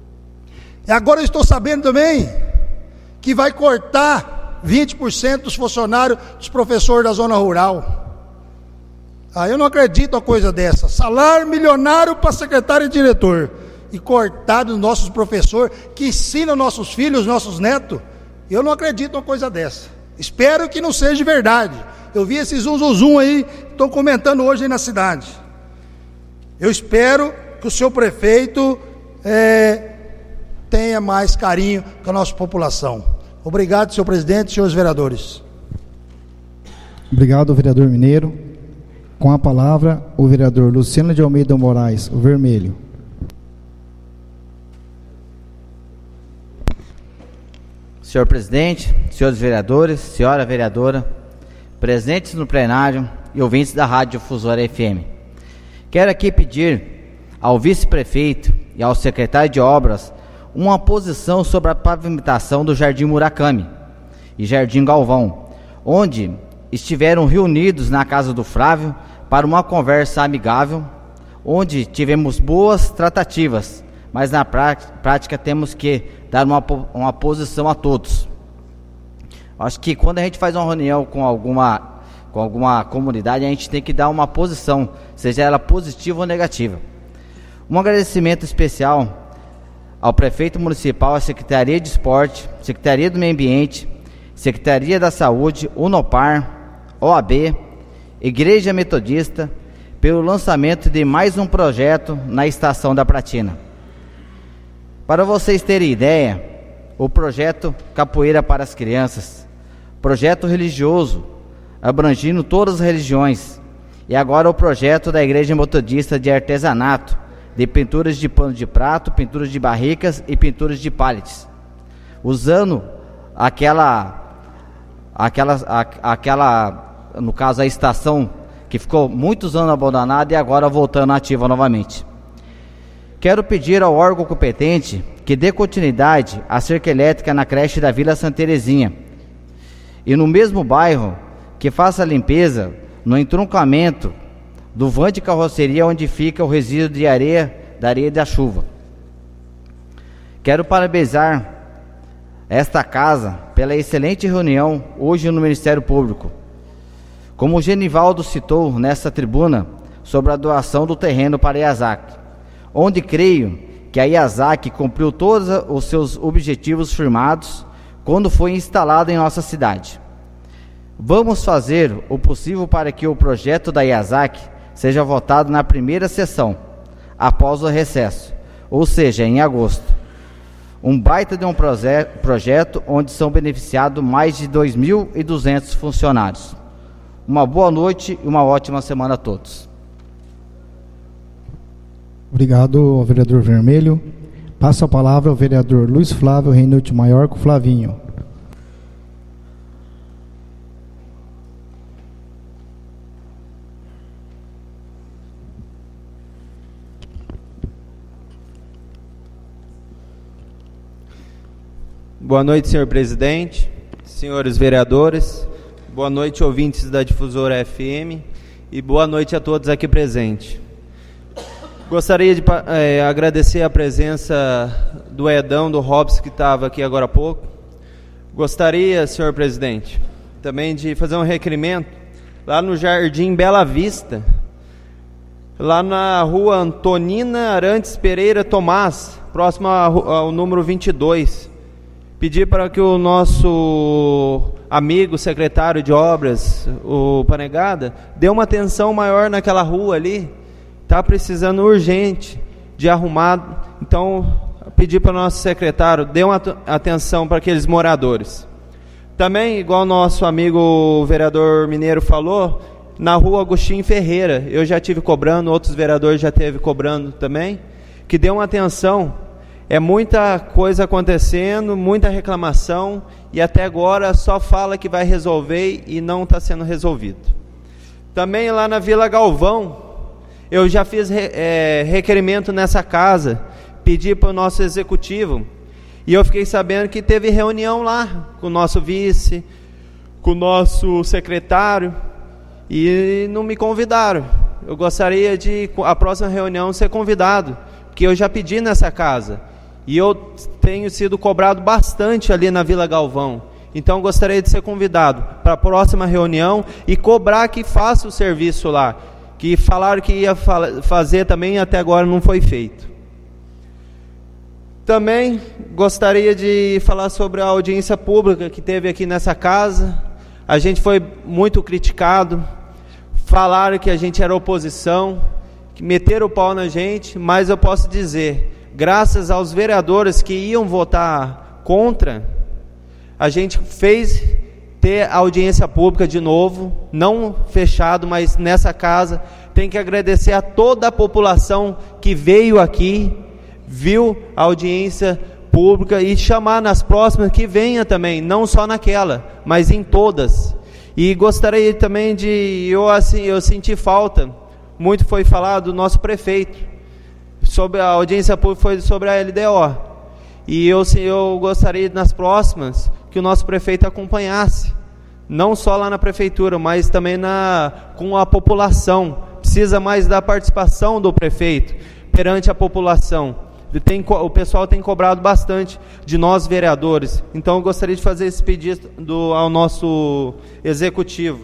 E agora eu estou sabendo também que vai cortar vinte por cento dos funcionários, dos professores da zona rural. Ah, eu não acredito uma coisa dessa. Salário milionário para secretário e diretor, e cortado dos nossos professores, que ensinam nossos filhos, nossos netos. Eu não acredito uma coisa dessa. Espero que não seja verdade. Eu vi esses zum, zum, zum aí, estão comentando hoje aí na cidade. Eu espero que o seu prefeito é, tenha mais carinho com a nossa população. Obrigado, senhor presidente, senhores vereadores. Obrigado, vereador Mineiro. Com a palavra, o vereador Luciano de Almeida Moraes, o vermelho. Senhor presidente, senhores vereadores, senhora vereadora, presentes no plenário e ouvintes da Rádio Difusora F M. Quero aqui pedir ao vice-prefeito e ao secretário de obras uma posição sobre a pavimentação do Jardim Murakami e Jardim Galvão, onde estiveram reunidos na casa do Flávio para uma conversa amigável, onde tivemos boas tratativas, mas na prática temos que dar uma, uma posição a todos. Acho que quando a gente faz uma reunião com alguma, com alguma comunidade, a gente tem que dar uma posição, seja ela positiva ou negativa. Um agradecimento especial ao prefeito municipal, à Secretaria de Esporte, Secretaria do Meio Ambiente, Secretaria da Saúde, Unopar, O A B, Igreja Metodista, pelo lançamento de mais um projeto na Estação da Pratina. Para vocês terem ideia, o projeto Capoeira para as Crianças, projeto religioso, abrangindo todas as religiões, e agora o projeto da Igreja Metodista de artesanato, de pinturas de pano de prato, pinturas de barricas e pinturas de pallets, usando aquela, aquela, a, aquela, no caso a estação que ficou muitos anos abandonada e agora voltando ativa novamente. Quero pedir ao órgão competente que dê continuidade à cerca elétrica na creche da Vila Santa Terezinha e no mesmo bairro que faça a limpeza no entroncamento do vão de carroceria onde fica o resíduo de areia, da areia da chuva. Quero parabenizar esta casa pela excelente reunião hoje no Ministério Público. Como o Genivaldo citou nesta tribuna sobre a doação do terreno para a IASAC, onde creio que a IASAC cumpriu todos os seus objetivos firmados quando foi instalada em nossa cidade. Vamos fazer o possível para que o projeto da IASAC seja votado na primeira sessão, após o recesso, ou seja, em agosto. Um baita de um proje- projeto onde são beneficiados mais de dois mil e duzentos funcionários. Uma boa noite e uma ótima semana a todos. Obrigado ao vereador Vermelho. Passo a palavra ao vereador Luiz Flávio Reinaldo Maiorco Flavinho. Boa noite, senhor presidente, senhores vereadores, boa noite, ouvintes da Difusora F M, e boa noite a todos aqui presentes. Gostaria de é, agradecer a presença do Edão, do Robson, que estava aqui agora há pouco. Gostaria, senhor presidente, também de fazer um requerimento lá no Jardim Bela Vista, lá na rua Antonina Arantes Pereira Tomás, próximo ao número vinte e dois. Pedir para que o nosso amigo secretário de obras, o Panegada, dê uma atenção maior naquela rua ali. Está precisando urgente de arrumar. Então, pedir para o nosso secretário, dê uma atenção para aqueles moradores. Também, igual o nosso amigo o vereador Mineiro falou, na rua Agostinho Ferreira, eu já tive cobrando, outros vereadores já teve cobrando também, que dê uma atenção. É muita coisa acontecendo, muita reclamação, e até agora só fala que vai resolver e não está sendo resolvido. Também lá na Vila Galvão, eu já fiz é, requerimento nessa casa, pedi para o nosso executivo, e eu fiquei sabendo que teve reunião lá com o nosso vice, com o nosso secretário, e não me convidaram. Eu gostaria de, a próxima reunião, ser convidado, porque eu já pedi nessa casa. E eu tenho sido cobrado bastante ali na Vila Galvão. Então gostaria de ser convidado para a próxima reunião e cobrar que faça o serviço lá. Que falaram que ia fazer também, até agora não foi feito. Também gostaria de falar sobre a audiência pública que teve aqui nessa casa. A gente foi muito criticado. Falaram que a gente era oposição, que meteram o pau na gente, mas eu posso dizer, graças aos vereadores que iam votar contra, a gente fez ter audiência pública de novo, não fechado, mas nessa casa. Tem que agradecer a toda a população que veio aqui, viu a audiência pública, e chamar nas próximas que venha também, não só naquela, mas em todas. E gostaria também de, eu, assim, eu senti falta, muito foi falado do nosso prefeito, sobre a audiência pública foi sobre a L D O, e eu, eu gostaria nas próximas que o nosso prefeito acompanhasse, não só lá na prefeitura, mas também na, com a população. Precisa mais da participação do prefeito perante a população. Tem, o pessoal tem cobrado bastante de nós vereadores, então eu gostaria de fazer esse pedido do, ao nosso executivo.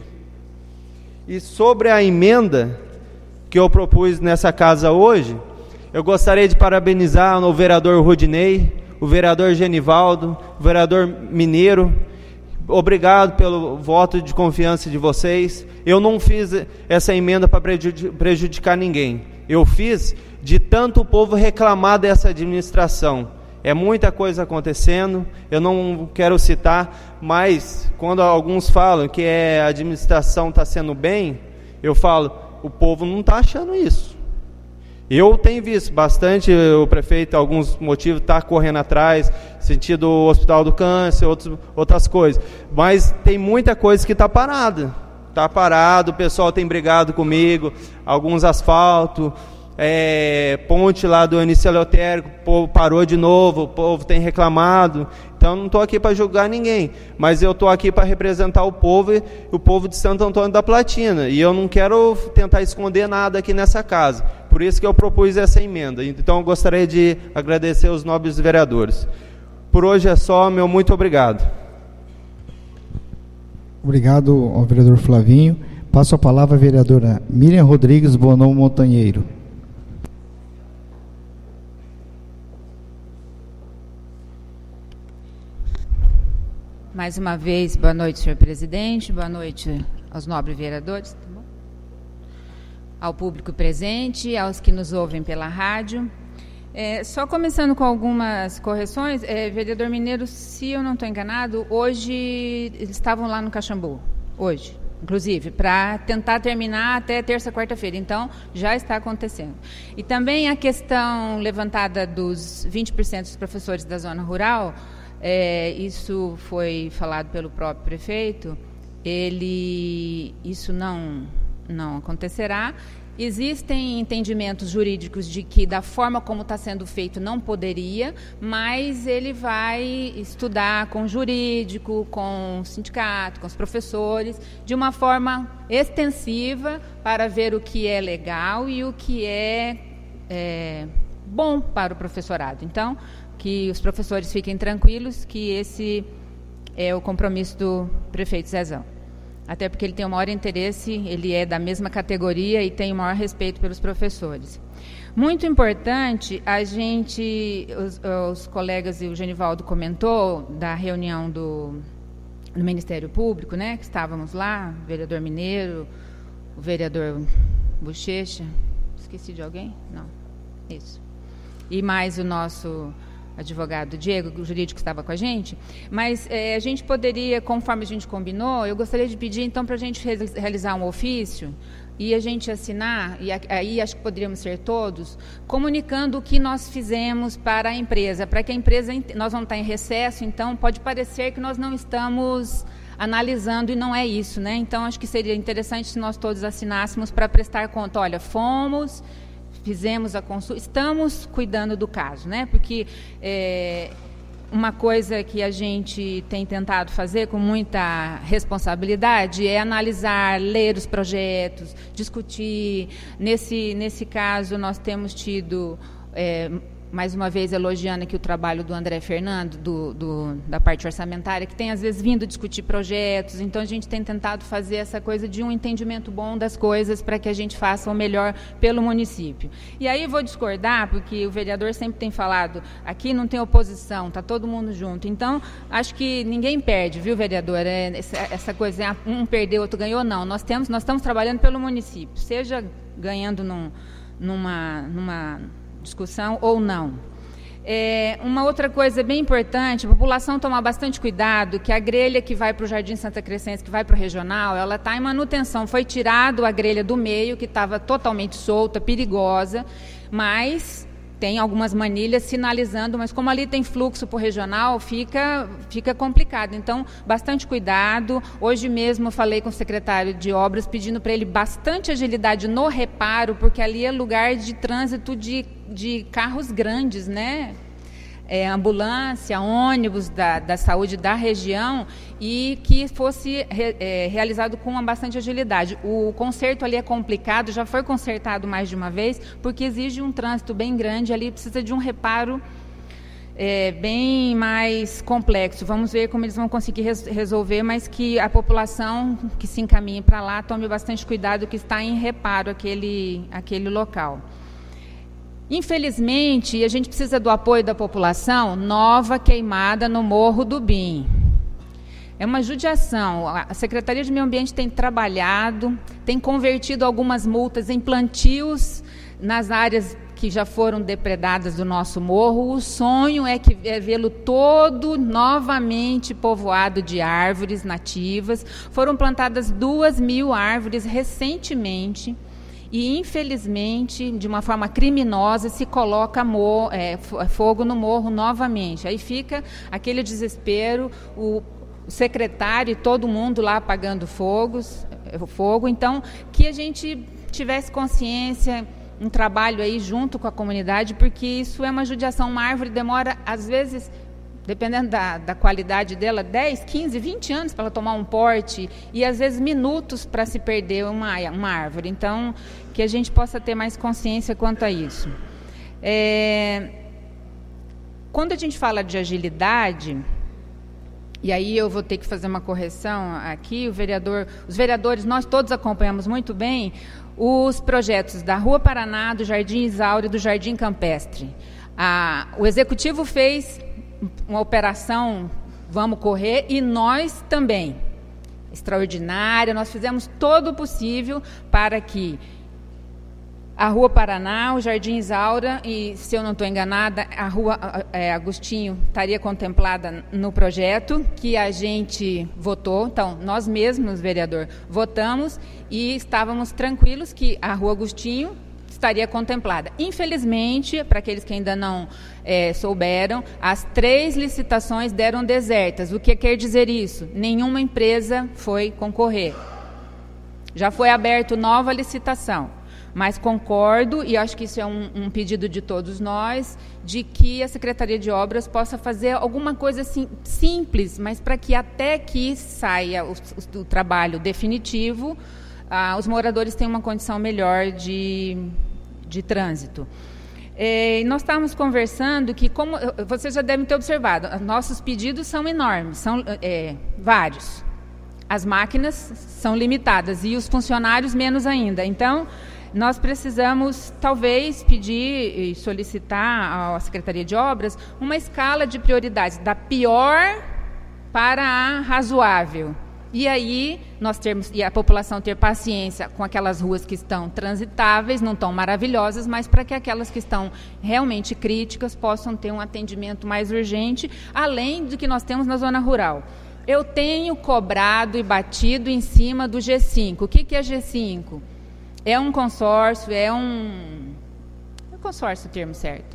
E sobre a emenda que eu propus nessa casa hoje, eu gostaria de parabenizar o vereador Rudinei, o vereador Genivaldo, o vereador Mineiro. Obrigado pelo voto de confiança de vocês. Eu não fiz essa emenda para prejudicar ninguém. Eu fiz de tanto o povo reclamar dessa administração. É muita coisa acontecendo, eu não quero citar, mas quando alguns falam que a administração está sendo bem, eu falo, o povo não está achando isso. Eu tenho visto bastante o prefeito, alguns motivos, está correndo atrás, sentido o Hospital do Câncer, outros, outras coisas. Mas tem muita coisa que está parada. Está parado, o pessoal tem brigado comigo, alguns asfaltos, é, ponte lá do Eunice Eleutério, o povo parou de novo, o povo tem reclamado. Então, não estou aqui para julgar ninguém, mas eu estou aqui para representar o povo, e o povo de Santo Antônio da Platina, e eu não quero tentar esconder nada aqui nessa casa, por isso que eu propus essa emenda. Então, eu gostaria de agradecer aos nobres vereadores. Por hoje é só, meu muito obrigado. Obrigado ao vereador Flavinho. Passo a palavra à vereadora Miriam Rodrigues Bonon Montanheiro. Mais uma vez, boa noite, senhor presidente, boa noite aos nobres vereadores, tá bom? Ao público presente, aos que nos ouvem pela rádio. É, só começando com algumas correções, é, vereador Mineiro, se eu não estou enganado, hoje eles estavam lá no Caxambu, hoje, inclusive, para tentar terminar até terça, quarta-feira, então já está acontecendo. E também a questão levantada dos vinte por cento dos professores da zona rural, É, isso foi falado pelo próprio prefeito, ele, isso não, não acontecerá, Existem entendimentos jurídicos de que, da forma como está sendo feito, não poderia, mas ele vai estudar com o jurídico, com o sindicato, com os professores, de uma forma extensiva para ver o que é legal e o que é, é bom para o professorado. Então, que os professores fiquem tranquilos que esse é o compromisso do prefeito Zezão. Até porque ele tem o maior interesse, ele é da mesma categoria e tem o maior respeito pelos professores. Muito importante, a gente, os, os colegas e o Genivaldo comentou da reunião do, do Ministério Público, né, que estávamos lá, o vereador Mineiro, o vereador Bochecha, esqueci de alguém? Não, isso. E mais o nosso advogado Diego, o jurídico que estava com a gente, mas é, a gente poderia, conforme a gente combinou, eu gostaria de pedir, então, para a gente re realizar um ofício e a gente assinar, e aí acho que poderíamos ser todos, comunicando o que nós fizemos para a empresa, para que a empresa, nós vamos estar em recesso, então pode parecer que nós não estamos analisando e não é isso, né? Então, acho que seria interessante se nós todos assinássemos para prestar conta, olha, fomos... fizemos a consulta, estamos cuidando do caso, né? Porque é, uma coisa que a gente tem tentado fazer com muita responsabilidade é analisar, ler os projetos, discutir. Nesse, nesse caso, nós temos tido, é, mais uma vez elogiando aqui o trabalho do André Fernando, do, do, da parte orçamentária, que tem às vezes vindo discutir projetos, então a gente tem tentado fazer essa coisa de um entendimento bom das coisas para que a gente faça o melhor pelo município. E aí vou discordar, porque o vereador sempre tem falado, aqui não tem oposição, está todo mundo junto, então acho que ninguém perde, viu, vereador? É, essa, essa coisa, um perdeu, outro ganhou, não, nós, temos, nós estamos trabalhando pelo município, seja ganhando num, numa... numa discussão ou não. É, uma outra coisa bem importante, a população tomar bastante cuidado, que a grelha que vai para o Jardim Santa Crescência, que vai para o regional, ela está em manutenção. Foi tirado a grelha do meio, que estava totalmente solta, perigosa, mas tem algumas manilhas sinalizando, mas como ali tem fluxo para o regional, fica, fica complicado. Então, bastante cuidado. Hoje mesmo eu falei com o secretário de obras, pedindo para ele bastante agilidade no reparo, porque ali é lugar de trânsito de, de carros grandes, né? É, ambulância, ônibus da, da saúde da região, e que fosse re, é, realizado com uma bastante agilidade. O conserto ali é complicado, já foi consertado mais de uma vez, porque exige um trânsito bem grande, ali precisa de um reparo é, bem mais complexo. Vamos ver como eles vão conseguir res, resolver, mas que a população que se encaminhe para lá tome bastante cuidado, que está em reparo aquele, aquele local. Infelizmente, a gente precisa do apoio da população, nova queimada no Morro do Bim. É uma judiação. A Secretaria de Meio Ambiente tem trabalhado, tem convertido algumas multas em plantios nas áreas que já foram depredadas do nosso morro. O sonho é, que, é vê-lo todo novamente povoado de árvores nativas. Foram plantadas duas mil árvores recentemente. E, infelizmente, de uma forma criminosa, se coloca mo é, fogo no morro novamente. Aí fica aquele desespero, o, o secretário e todo mundo lá apagando fogos, fogo. Então, que a gente tivesse consciência, um trabalho aí junto com a comunidade, porque isso é uma judiação. Uma árvore demora, às vezes, dependendo da, da qualidade dela, dez, quinze, vinte anos para ela tomar um porte e, às vezes, minutos para se perder uma, uma árvore. Então, que a gente possa ter mais consciência quanto a isso. É, quando a gente fala de agilidade, e aí eu vou ter que fazer uma correção aqui, o vereador, os vereadores, nós todos acompanhamos muito bem os projetos da Rua Paraná, do Jardim Isaura e do Jardim Campestre. A, o Executivo fez uma operação Vamos Correr, e nós também, extraordinária, nós fizemos todo o possível para que a Rua Paraná, o Jardim Isaura e, se eu não estou enganada, a Rua é, Agostinho estaria contemplada no projeto que a gente votou. Então, nós mesmos, vereador, votamos e estávamos tranquilos que a Rua Agostinho estaria contemplada. Infelizmente, para aqueles que ainda não é, souberam, as três licitações deram desertas. O que quer dizer isso? Nenhuma empresa foi concorrer. Já foi aberta nova licitação. Mas concordo, e acho que isso é um, um pedido de todos nós, de que a Secretaria de Obras possa fazer alguma coisa assim, simples, mas para que até que saia o, o, o trabalho definitivo, ah, os moradores tenham uma condição melhor de, de trânsito. É, nós estávamos conversando que, como vocês já devem ter observado, nossos pedidos são enormes, são é, vários. As máquinas são limitadas e os funcionários menos ainda. Então, nós precisamos, talvez, pedir e solicitar à Secretaria de Obras uma escala de prioridades, da pior para a razoável. E aí, nós termos, e a população ter paciência com aquelas ruas que estão transitáveis, não tão maravilhosas, mas para que aquelas que estão realmente críticas possam ter um atendimento mais urgente, além do que nós temos na zona rural. Eu tenho cobrado e batido em cima do G cinco. O que, que é G cinco? É um consórcio, é um... É consórcio o termo certo.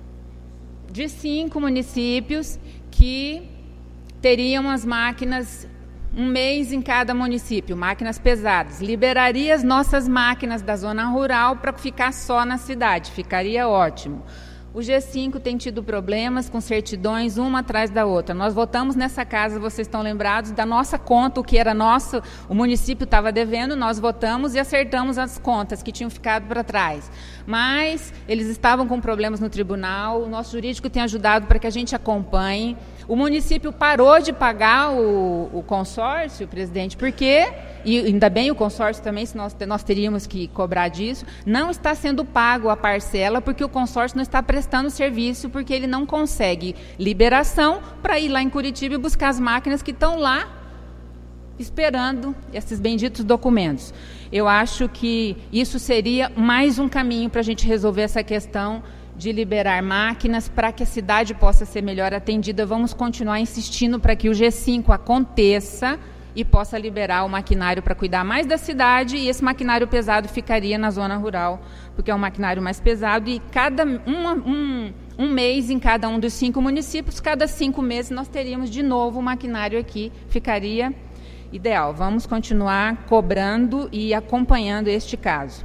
De cinco municípios que teriam as máquinas, um mês em cada município, máquinas pesadas. Liberaria as nossas máquinas da zona rural para ficar só na cidade, ficaria ótimo. O G cinco tem tido problemas com certidões uma atrás da outra. Nós votamos nessa casa, vocês estão lembrados, da nossa conta, o que era nosso, o município estava devendo, nós votamos e acertamos as contas que tinham ficado para trás. Mas eles estavam com problemas no tribunal, o nosso jurídico tem ajudado para que a gente acompanhe. O município parou de pagar o, o consórcio, presidente, porque, e ainda bem o consórcio também, se nós, nós teríamos que cobrar disso, não está sendo pago a parcela, porque o consórcio não está prestando serviço, porque ele não consegue liberação para ir lá em Curitiba e buscar as máquinas que estão lá esperando esses benditos documentos. Eu acho que isso seria mais um caminho para a gente resolver essa questão de liberar máquinas para que a cidade possa ser melhor atendida. Vamos continuar insistindo para que o G cinco aconteça e possa liberar o maquinário para cuidar mais da cidade, e esse maquinário pesado ficaria na zona rural, porque é um maquinário mais pesado, e cada uma, um, um mês em cada um dos cinco municípios, cada cinco meses nós teríamos de novo o maquinário aqui, ficaria ideal. Vamos continuar cobrando e acompanhando este caso.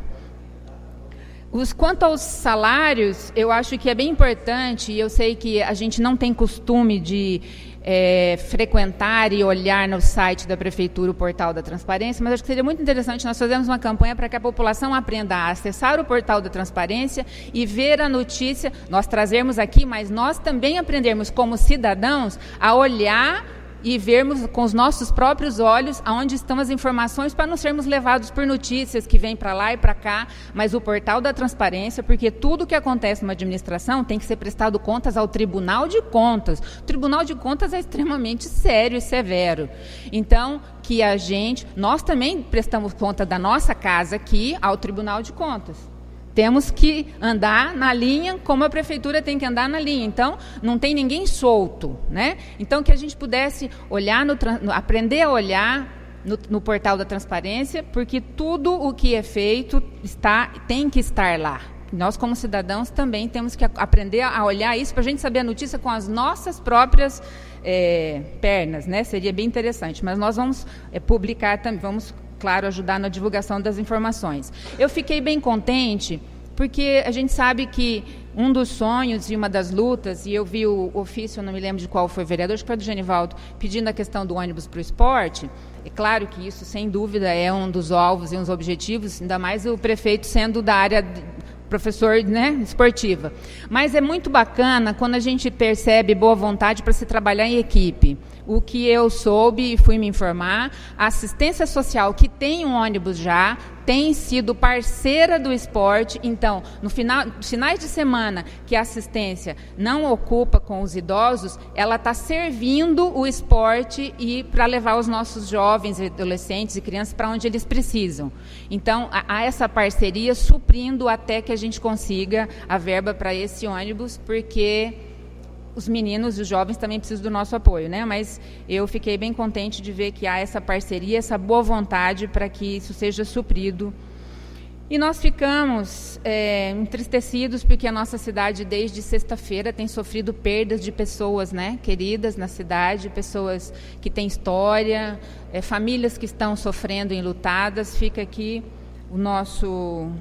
Os, quanto aos salários, eu acho que é bem importante, e eu sei que a gente não tem costume de é, frequentar e olhar no site da Prefeitura o portal da transparência, mas acho que seria muito interessante nós fazermos uma campanha para que a população aprenda a acessar o portal da transparência e ver a notícia, nós trazermos aqui, mas nós também aprendermos como cidadãos a olhar e vermos com os nossos próprios olhos aonde estão as informações, para não sermos levados por notícias que vêm para lá e para cá, mas o portal da transparência, porque tudo que acontece numa administração tem que ser prestado contas ao Tribunal de Contas. O Tribunal de Contas é extremamente sério e severo. Então, que a gente, nós também prestamos conta da nossa casa aqui ao Tribunal de Contas. Temos que andar na linha como a prefeitura tem que andar na linha. Então, não tem ninguém solto, né? Então, que a gente pudesse olhar, no, aprender a olhar no, no portal da transparência, porque tudo o que é feito está, tem que estar lá. Nós, como cidadãos, também temos que aprender a olhar isso para a gente saber a notícia com as nossas próprias é, pernas, né? Seria bem interessante. Mas nós vamos é, publicar também, vamos... claro, ajudar na divulgação das informações. Eu fiquei bem contente, porque a gente sabe que um dos sonhos e uma das lutas, e eu vi o ofício, eu não me lembro de qual foi o vereador, acho que foi do Genivaldo, pedindo a questão do ônibus para o esporte. É claro que isso, sem dúvida, é um dos alvos e um dos objetivos, ainda mais o prefeito sendo da área de, professor, né, esportiva. Mas é muito bacana quando a gente percebe boa vontade para se trabalhar em equipe. O que eu soube e fui me informar, a assistência social, que tem um ônibus já, tem sido parceira do esporte. Então, no final, nos finais de semana que a assistência não ocupa com os idosos, ela está servindo o esporte e para levar os nossos jovens, adolescentes e crianças para onde eles precisam. Então, há essa parceria suprindo até que a gente consiga a verba para esse ônibus, porque os meninos e os jovens também precisam do nosso apoio, né? Mas eu fiquei bem contente de ver que há essa parceria, essa boa vontade para que isso seja suprido. E nós ficamos é, entristecidos porque a nossa cidade, desde sexta-feira, tem sofrido perdas de pessoas, né, queridas na cidade, pessoas que têm história, é, famílias que estão sofrendo enlutadas. Fica aqui o nosso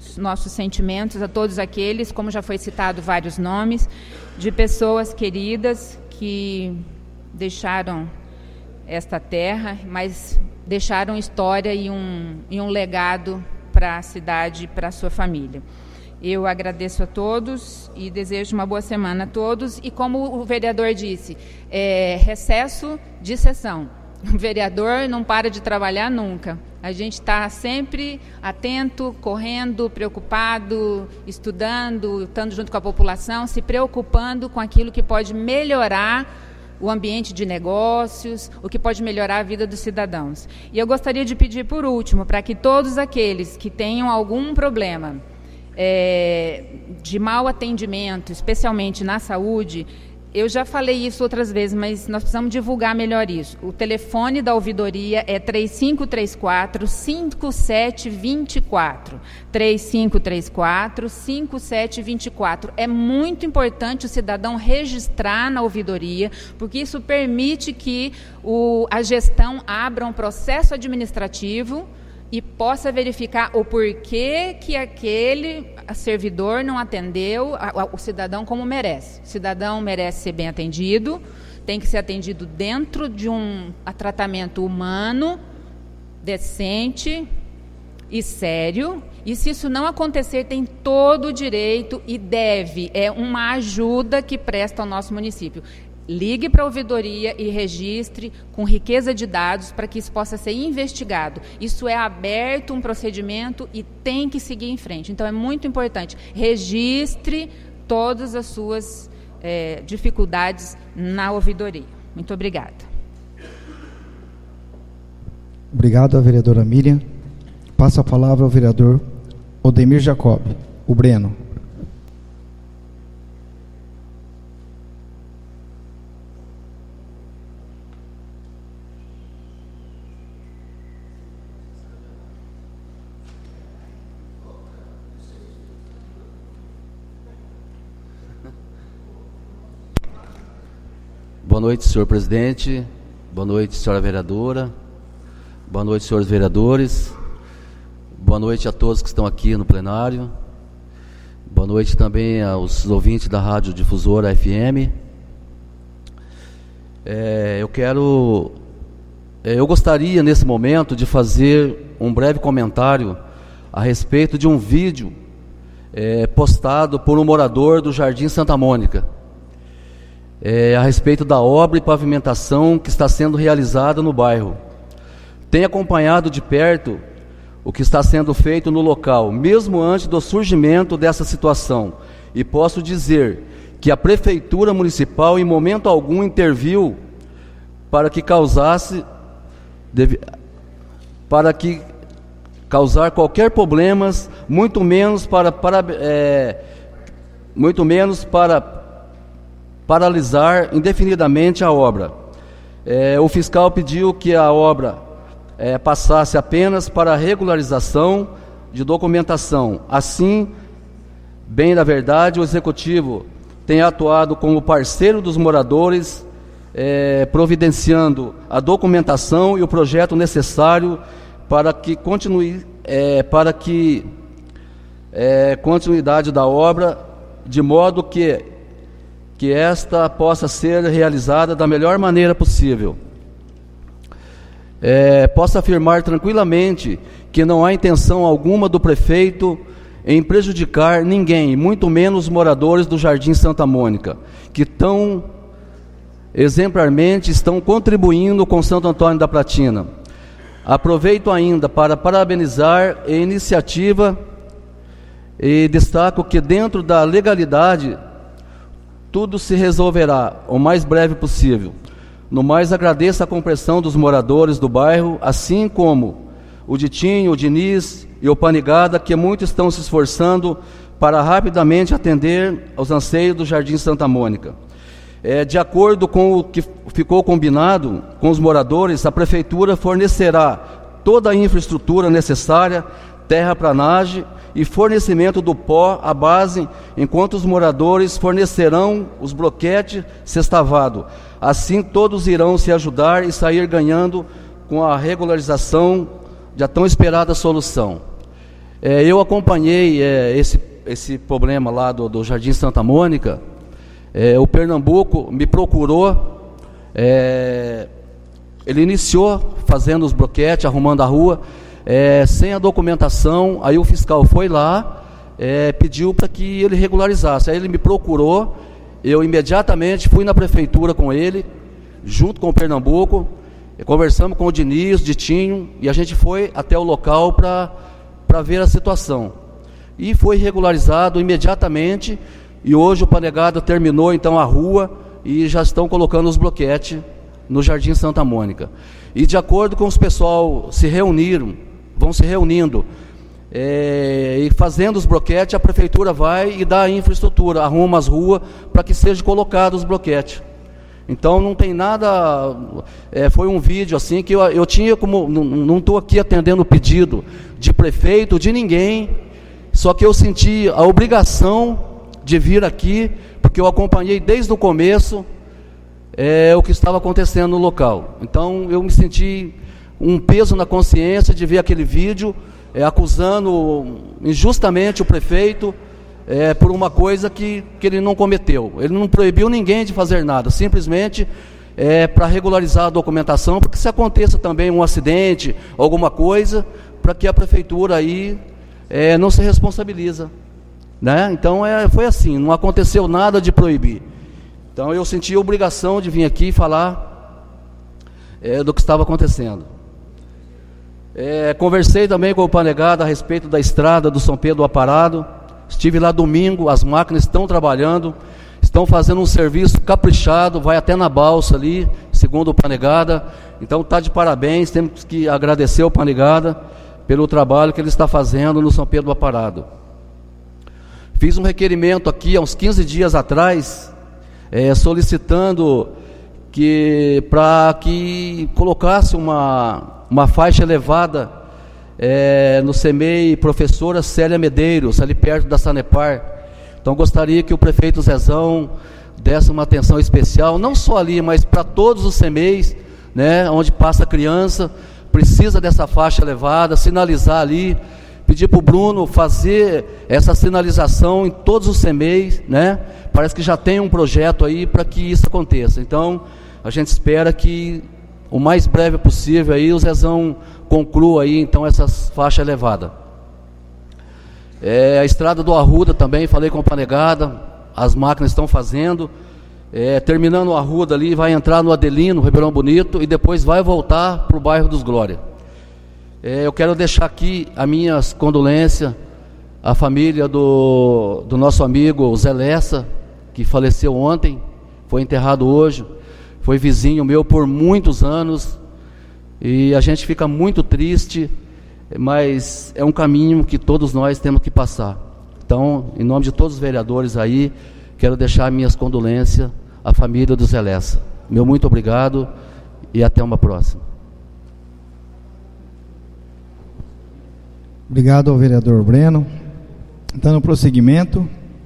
nossos sentimentos a todos aqueles, como já foi citado vários nomes, de pessoas queridas que deixaram esta terra, mas deixaram história e um, e um legado para a cidade e para a sua família. Eu agradeço a todos e desejo uma boa semana a todos. E como o vereador disse, é recesso de sessão. O vereador não para de trabalhar nunca. A gente está sempre atento, correndo, preocupado, estudando, estando junto com a população, se preocupando com aquilo que pode melhorar o ambiente de negócios, o que pode melhorar a vida dos cidadãos. E eu gostaria de pedir, por último, para que todos aqueles que tenham algum problema é, de mau atendimento, especialmente na saúde, eu já falei isso outras vezes, mas nós precisamos divulgar melhor isso. O telefone da ouvidoria é três cinco três quatro, cinco sete dois quatro. três cinco três quatro, cinco sete dois quatro. É muito importante o cidadão registrar na ouvidoria, porque isso permite que o, a gestão abra um processo administrativo e possa verificar o porquê que aquele servidor não atendeu a, a, o cidadão como merece. O cidadão merece ser bem atendido, tem que ser atendido dentro de um a tratamento humano, decente e sério. E se isso não acontecer, tem todo o direito e deve, é uma ajuda que presta ao nosso município. Ligue para a ouvidoria e registre com riqueza de dados para que isso possa ser investigado. Isso é aberto, um procedimento e tem que seguir em frente. Então, é muito importante. Registre todas as suas é, dificuldades na ouvidoria. Muito obrigada. Obrigado, a vereadora Miriam. Passo a palavra ao vereador Odemir Jacob, o Breno. Boa noite, senhor presidente. Boa noite, senhora vereadora. Boa noite, senhores vereadores. Boa noite a todos que estão aqui no plenário. Boa noite também aos ouvintes da Rádio Difusora F M. É, eu quero... É, eu gostaria, nesse momento, de fazer um breve comentário a respeito de um vídeo é, postado por um morador do Jardim Santa Mônica. É, a respeito da obra e pavimentação que está sendo realizada no bairro. Tenho acompanhado de perto o que está sendo feito no local, mesmo antes do surgimento dessa situação, e posso dizer que a Prefeitura Municipal em momento algum interviu para que causasse deve, para que causar qualquer problemas, muito menos para, para é, muito menos para paralisar indefinidamente a obra. É, o fiscal pediu que a obra é, passasse apenas para a regularização de documentação. Assim, bem na verdade, o Executivo tem atuado como parceiro dos moradores, é, providenciando a documentação e o projeto necessário para que continue, é, para que é, continuidade da obra, de modo que que esta possa ser realizada da melhor maneira possível. É, posso afirmar tranquilamente que não há intenção alguma do prefeito em prejudicar ninguém, muito menos os moradores do Jardim Santa Mônica, que tão exemplarmente estão contribuindo com Santo Antônio da Platina. Aproveito ainda para parabenizar a iniciativa e destaco que, dentro da legalidade, tudo se resolverá o mais breve possível. No mais, agradeço a compreensão dos moradores do bairro, assim como o Ditinho, o Diniz e o Panigada, que muito estão se esforçando para rapidamente atender aos anseios do Jardim Santa Mônica. É, de acordo com o que ficou combinado com os moradores, a Prefeitura fornecerá toda a infraestrutura necessária, terraplanagem e fornecimento do pó à base, enquanto os moradores fornecerão os bloquetes sextavado. Assim, todos irão se ajudar e sair ganhando com a regularização da tão esperada solução. É, eu acompanhei é, esse, esse problema lá do, do Jardim Santa Mônica. É, o Pernambuco me procurou, é, ele iniciou fazendo os bloquetes, arrumando a rua, é, sem a documentação. Aí o fiscal foi lá, é, pediu para que ele regularizasse. Aí ele me procurou, eu imediatamente fui na prefeitura com ele, junto com o Pernambuco, conversamos com o Diniz, o Ditinho, e a gente foi até o local para para ver a situação. E foi regularizado imediatamente, e hoje o Panegada terminou então a rua e já estão colocando os bloquetes no Jardim Santa Mônica. E de acordo com os pessoal se reuniram, vão se reunindo, é, e fazendo os bloquetes, a prefeitura vai e dá a infraestrutura, arruma as ruas para que sejam colocados os bloquetes. Então não tem nada, é, foi um vídeo assim que eu, eu tinha como, não estou aqui atendendo o pedido de prefeito, de ninguém, só que eu senti a obrigação de vir aqui, porque eu acompanhei desde o começo é, o que estava acontecendo no local. Então eu me senti um peso na consciência de ver aquele vídeo, é, acusando injustamente o prefeito, É, por uma coisa que, que ele não cometeu. Ele não proibiu ninguém de fazer nada, simplesmente é, para regularizar a documentação, porque se aconteça também um acidente, alguma coisa, para que a prefeitura aí é, não se responsabiliza, né? Então é, foi assim, não aconteceu nada de proibir. Então eu senti a obrigação de vir aqui falar é, do que estava acontecendo. É, conversei também com o Panegada a respeito da estrada do São Pedro do Aparado. Estive lá domingo, as máquinas estão trabalhando, estão fazendo um serviço caprichado, vai até na balsa ali, segundo o Panegada. Então está de parabéns, temos que agradecer ao Panegada pelo trabalho que ele está fazendo no São Pedro do Aparado. Fiz um requerimento aqui há uns quinze dias atrás, é, solicitando que para que colocasse uma, uma faixa elevada É, no SEMEI Professora Célia Medeiros, ali perto da Sanepar. Então gostaria que o prefeito Zezão desse uma atenção especial, não só ali, mas para todos os SEMEIs, né, onde passa criança, precisa dessa faixa elevada, sinalizar ali, pedir para o Bruno fazer essa sinalização em todos os SEMEIs, né? Parece que já tem um projeto aí para que isso aconteça. Então a gente espera que o mais breve possível aí o Zezão conclua aí então essas faixas elevadas. É, a estrada do Arruda também, falei com o Panegada, as máquinas estão fazendo, é, terminando o Arruda ali, vai entrar no Adelino, Ribeirão Bonito, e depois vai voltar para o bairro dos Glória. É, eu quero deixar aqui as minhas condolências à família do, do nosso amigo Zé Lessa, que faleceu ontem, foi enterrado hoje, foi vizinho meu por muitos anos, e a gente fica muito triste, mas é um caminho que todos nós temos que passar. Então, em nome de todos os vereadores aí, quero deixar minhas condolências à família do Zé Lessa. Meu muito obrigado e até uma próxima. Obrigado ao vereador Breno. Então, no prosseguimento,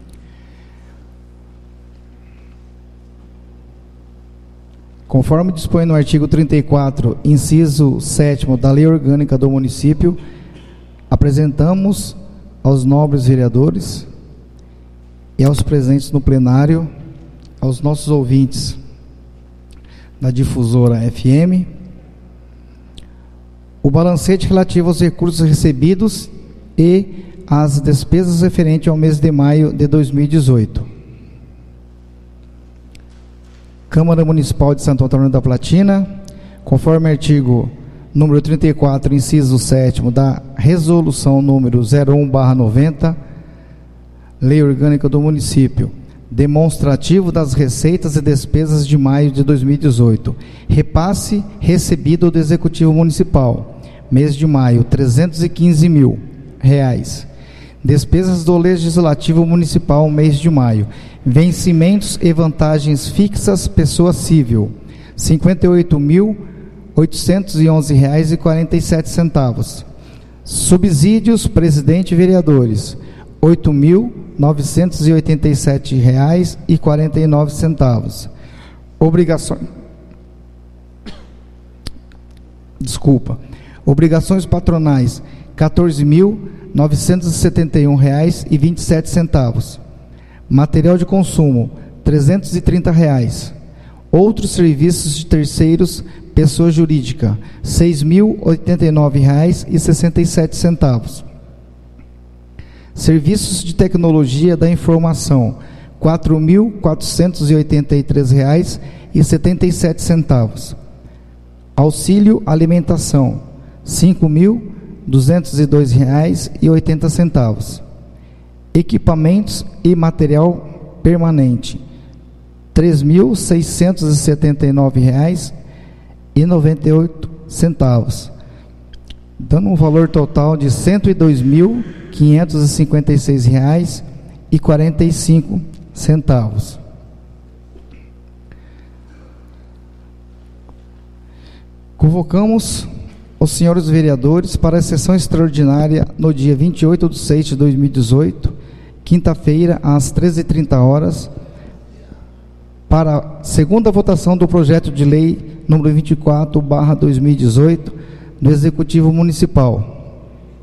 conforme dispõe no artigo trinta e quatro, inciso sétimo da Lei Orgânica do Município, apresentamos aos nobres vereadores e aos presentes no plenário, aos nossos ouvintes da Difusora F M, o balancete relativo aos recursos recebidos e às despesas referentes ao mês de maio de dois mil e dezoito. Câmara Municipal de Santo Antônio da Platina, conforme artigo número trinta e quatro, inciso sétimo da resolução número zero um barra noventa, Lei Orgânica do Município, demonstrativo das receitas e despesas de maio de dois mil e dezoito, repasse recebido do Executivo Municipal, mês de maio, trezentos e quinze mil reais. Despesas do Legislativo Municipal, mês de maio, vencimentos e vantagens fixas, pessoa civil, cinquenta e oito mil oitocentos e onze reais e quarenta e sete centavos. Subsídios, presidente e vereadores, oito mil novecentos e oitenta e sete reais e quarenta e nove centavos. Obrigações, desculpa, obrigações patronais, quatorze mil novecentos e setenta e um reais e vinte e sete centavos. Material de consumo, trezentos e trinta reais. Outros serviços de terceiros, pessoa jurídica, seis mil oitenta e nove reais e sessenta e sete centavos. Serviços de tecnologia da informação, quatro mil quatrocentos e oitenta e três reais e setenta e sete centavos. Auxílio alimentação, cinco mil duzentos e dois reais e oitenta centavos. Equipamentos e material permanente, três mil seiscentos e setenta e nove reais e noventa e oito centavos, dando um valor total de cento e dois mil quinhentos e cinquenta e seis reais e quarenta e cinco centavos. Convocamos os senhores vereadores para a sessão extraordinária no dia vinte e oito de seis de dois mil e dezoito, quinta-feira, às treze e trinta horas, para a segunda votação do projeto de lei número vinte e quatro barra dois mil e dezoito do Executivo Municipal.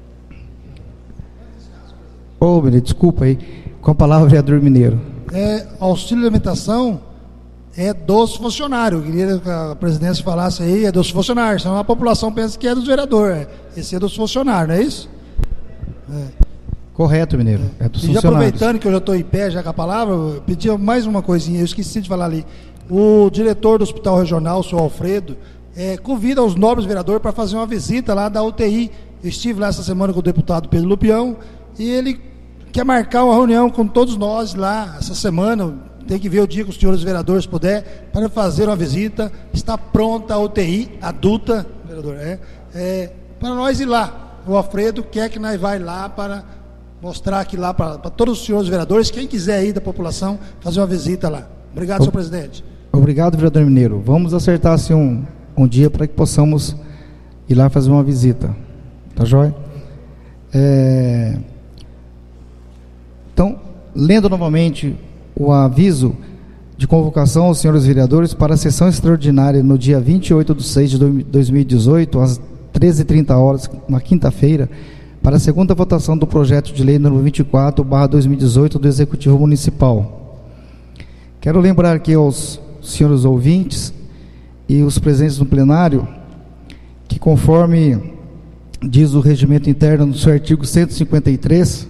Ô, oh, desculpa aí, com a palavra o vereador Mineiro. É, auxílio alimentação é dos funcionários. Eu queria que a presidência falasse aí, é dos funcionários, senão a população pensa que é dos vereadores. Esse é dos funcionários, não é isso? É. Correto, Mineiro, é, é dos e já funcionários. Aproveitando que eu já estou em pé já com a palavra, eu pedi mais uma coisinha, eu esqueci de falar ali. O diretor do Hospital Regional, o senhor Alfredo, é, convida os nobres vereadores para fazer uma visita lá da U T I. Eu estive lá essa semana com o deputado Pedro Lupião e ele quer marcar uma reunião com todos nós lá essa semana. Tem que ver o dia que os senhores vereadores puder para fazer uma visita. Está pronta a U T I adulta, vereador, é, é, para nós ir lá. O Alfredo quer que nós vá lá para mostrar aqui lá para, para todos os senhores vereadores, quem quiser ir da população, fazer uma visita lá. Obrigado, senhor presidente. Obrigado, vereador Mineiro. Vamos acertar assim um, um dia para que possamos ir lá fazer uma visita. Tá joia? É... Então, lendo novamente o aviso de convocação aos senhores vereadores para a sessão extraordinária no dia vinte e oito de seis de dois mil e dezoito, às treze e trinta horas, na quinta-feira, para a segunda votação do projeto de lei número vinte e quatro barra dois mil e dezoito do Executivo Municipal. Quero lembrar aqui aos senhores ouvintes e os presentes no plenário que, conforme diz o regimento interno no seu artigo cento e cinquenta e três,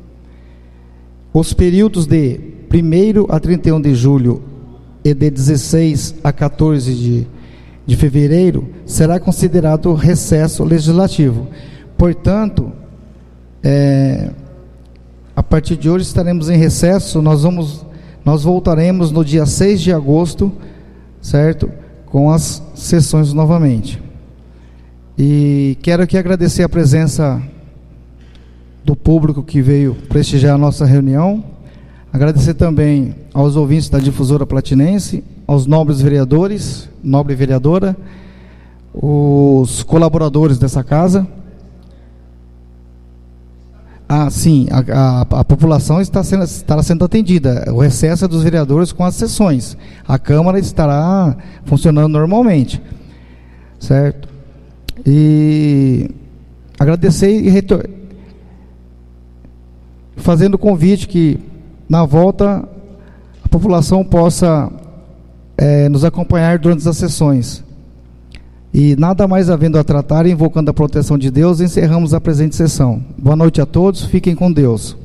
os períodos de primeiro a trinta e um de julho e de dezesseis a quatorze de, de fevereiro será considerado recesso legislativo. Portanto, é, a partir de hoje estaremos em recesso. Nós vamos, nós voltaremos no dia seis de agosto, certo? Com as sessões novamente. E quero aqui agradecer a presença do público que veio prestigiar a nossa reunião. Agradecer também aos ouvintes da Difusora Platinense, aos nobres vereadores, nobre vereadora, os colaboradores dessa casa. Ah, sim, a, a, a população está sendo, estará sendo atendida. O recesso é dos vereadores com as sessões. A Câmara estará funcionando normalmente, certo? E agradecer e retor... fazendo o convite que na volta a população possa é, nos acompanhar durante as sessões. E nada mais havendo a tratar, invocando a proteção de Deus, encerramos a presente sessão. Boa noite a todos, fiquem com Deus.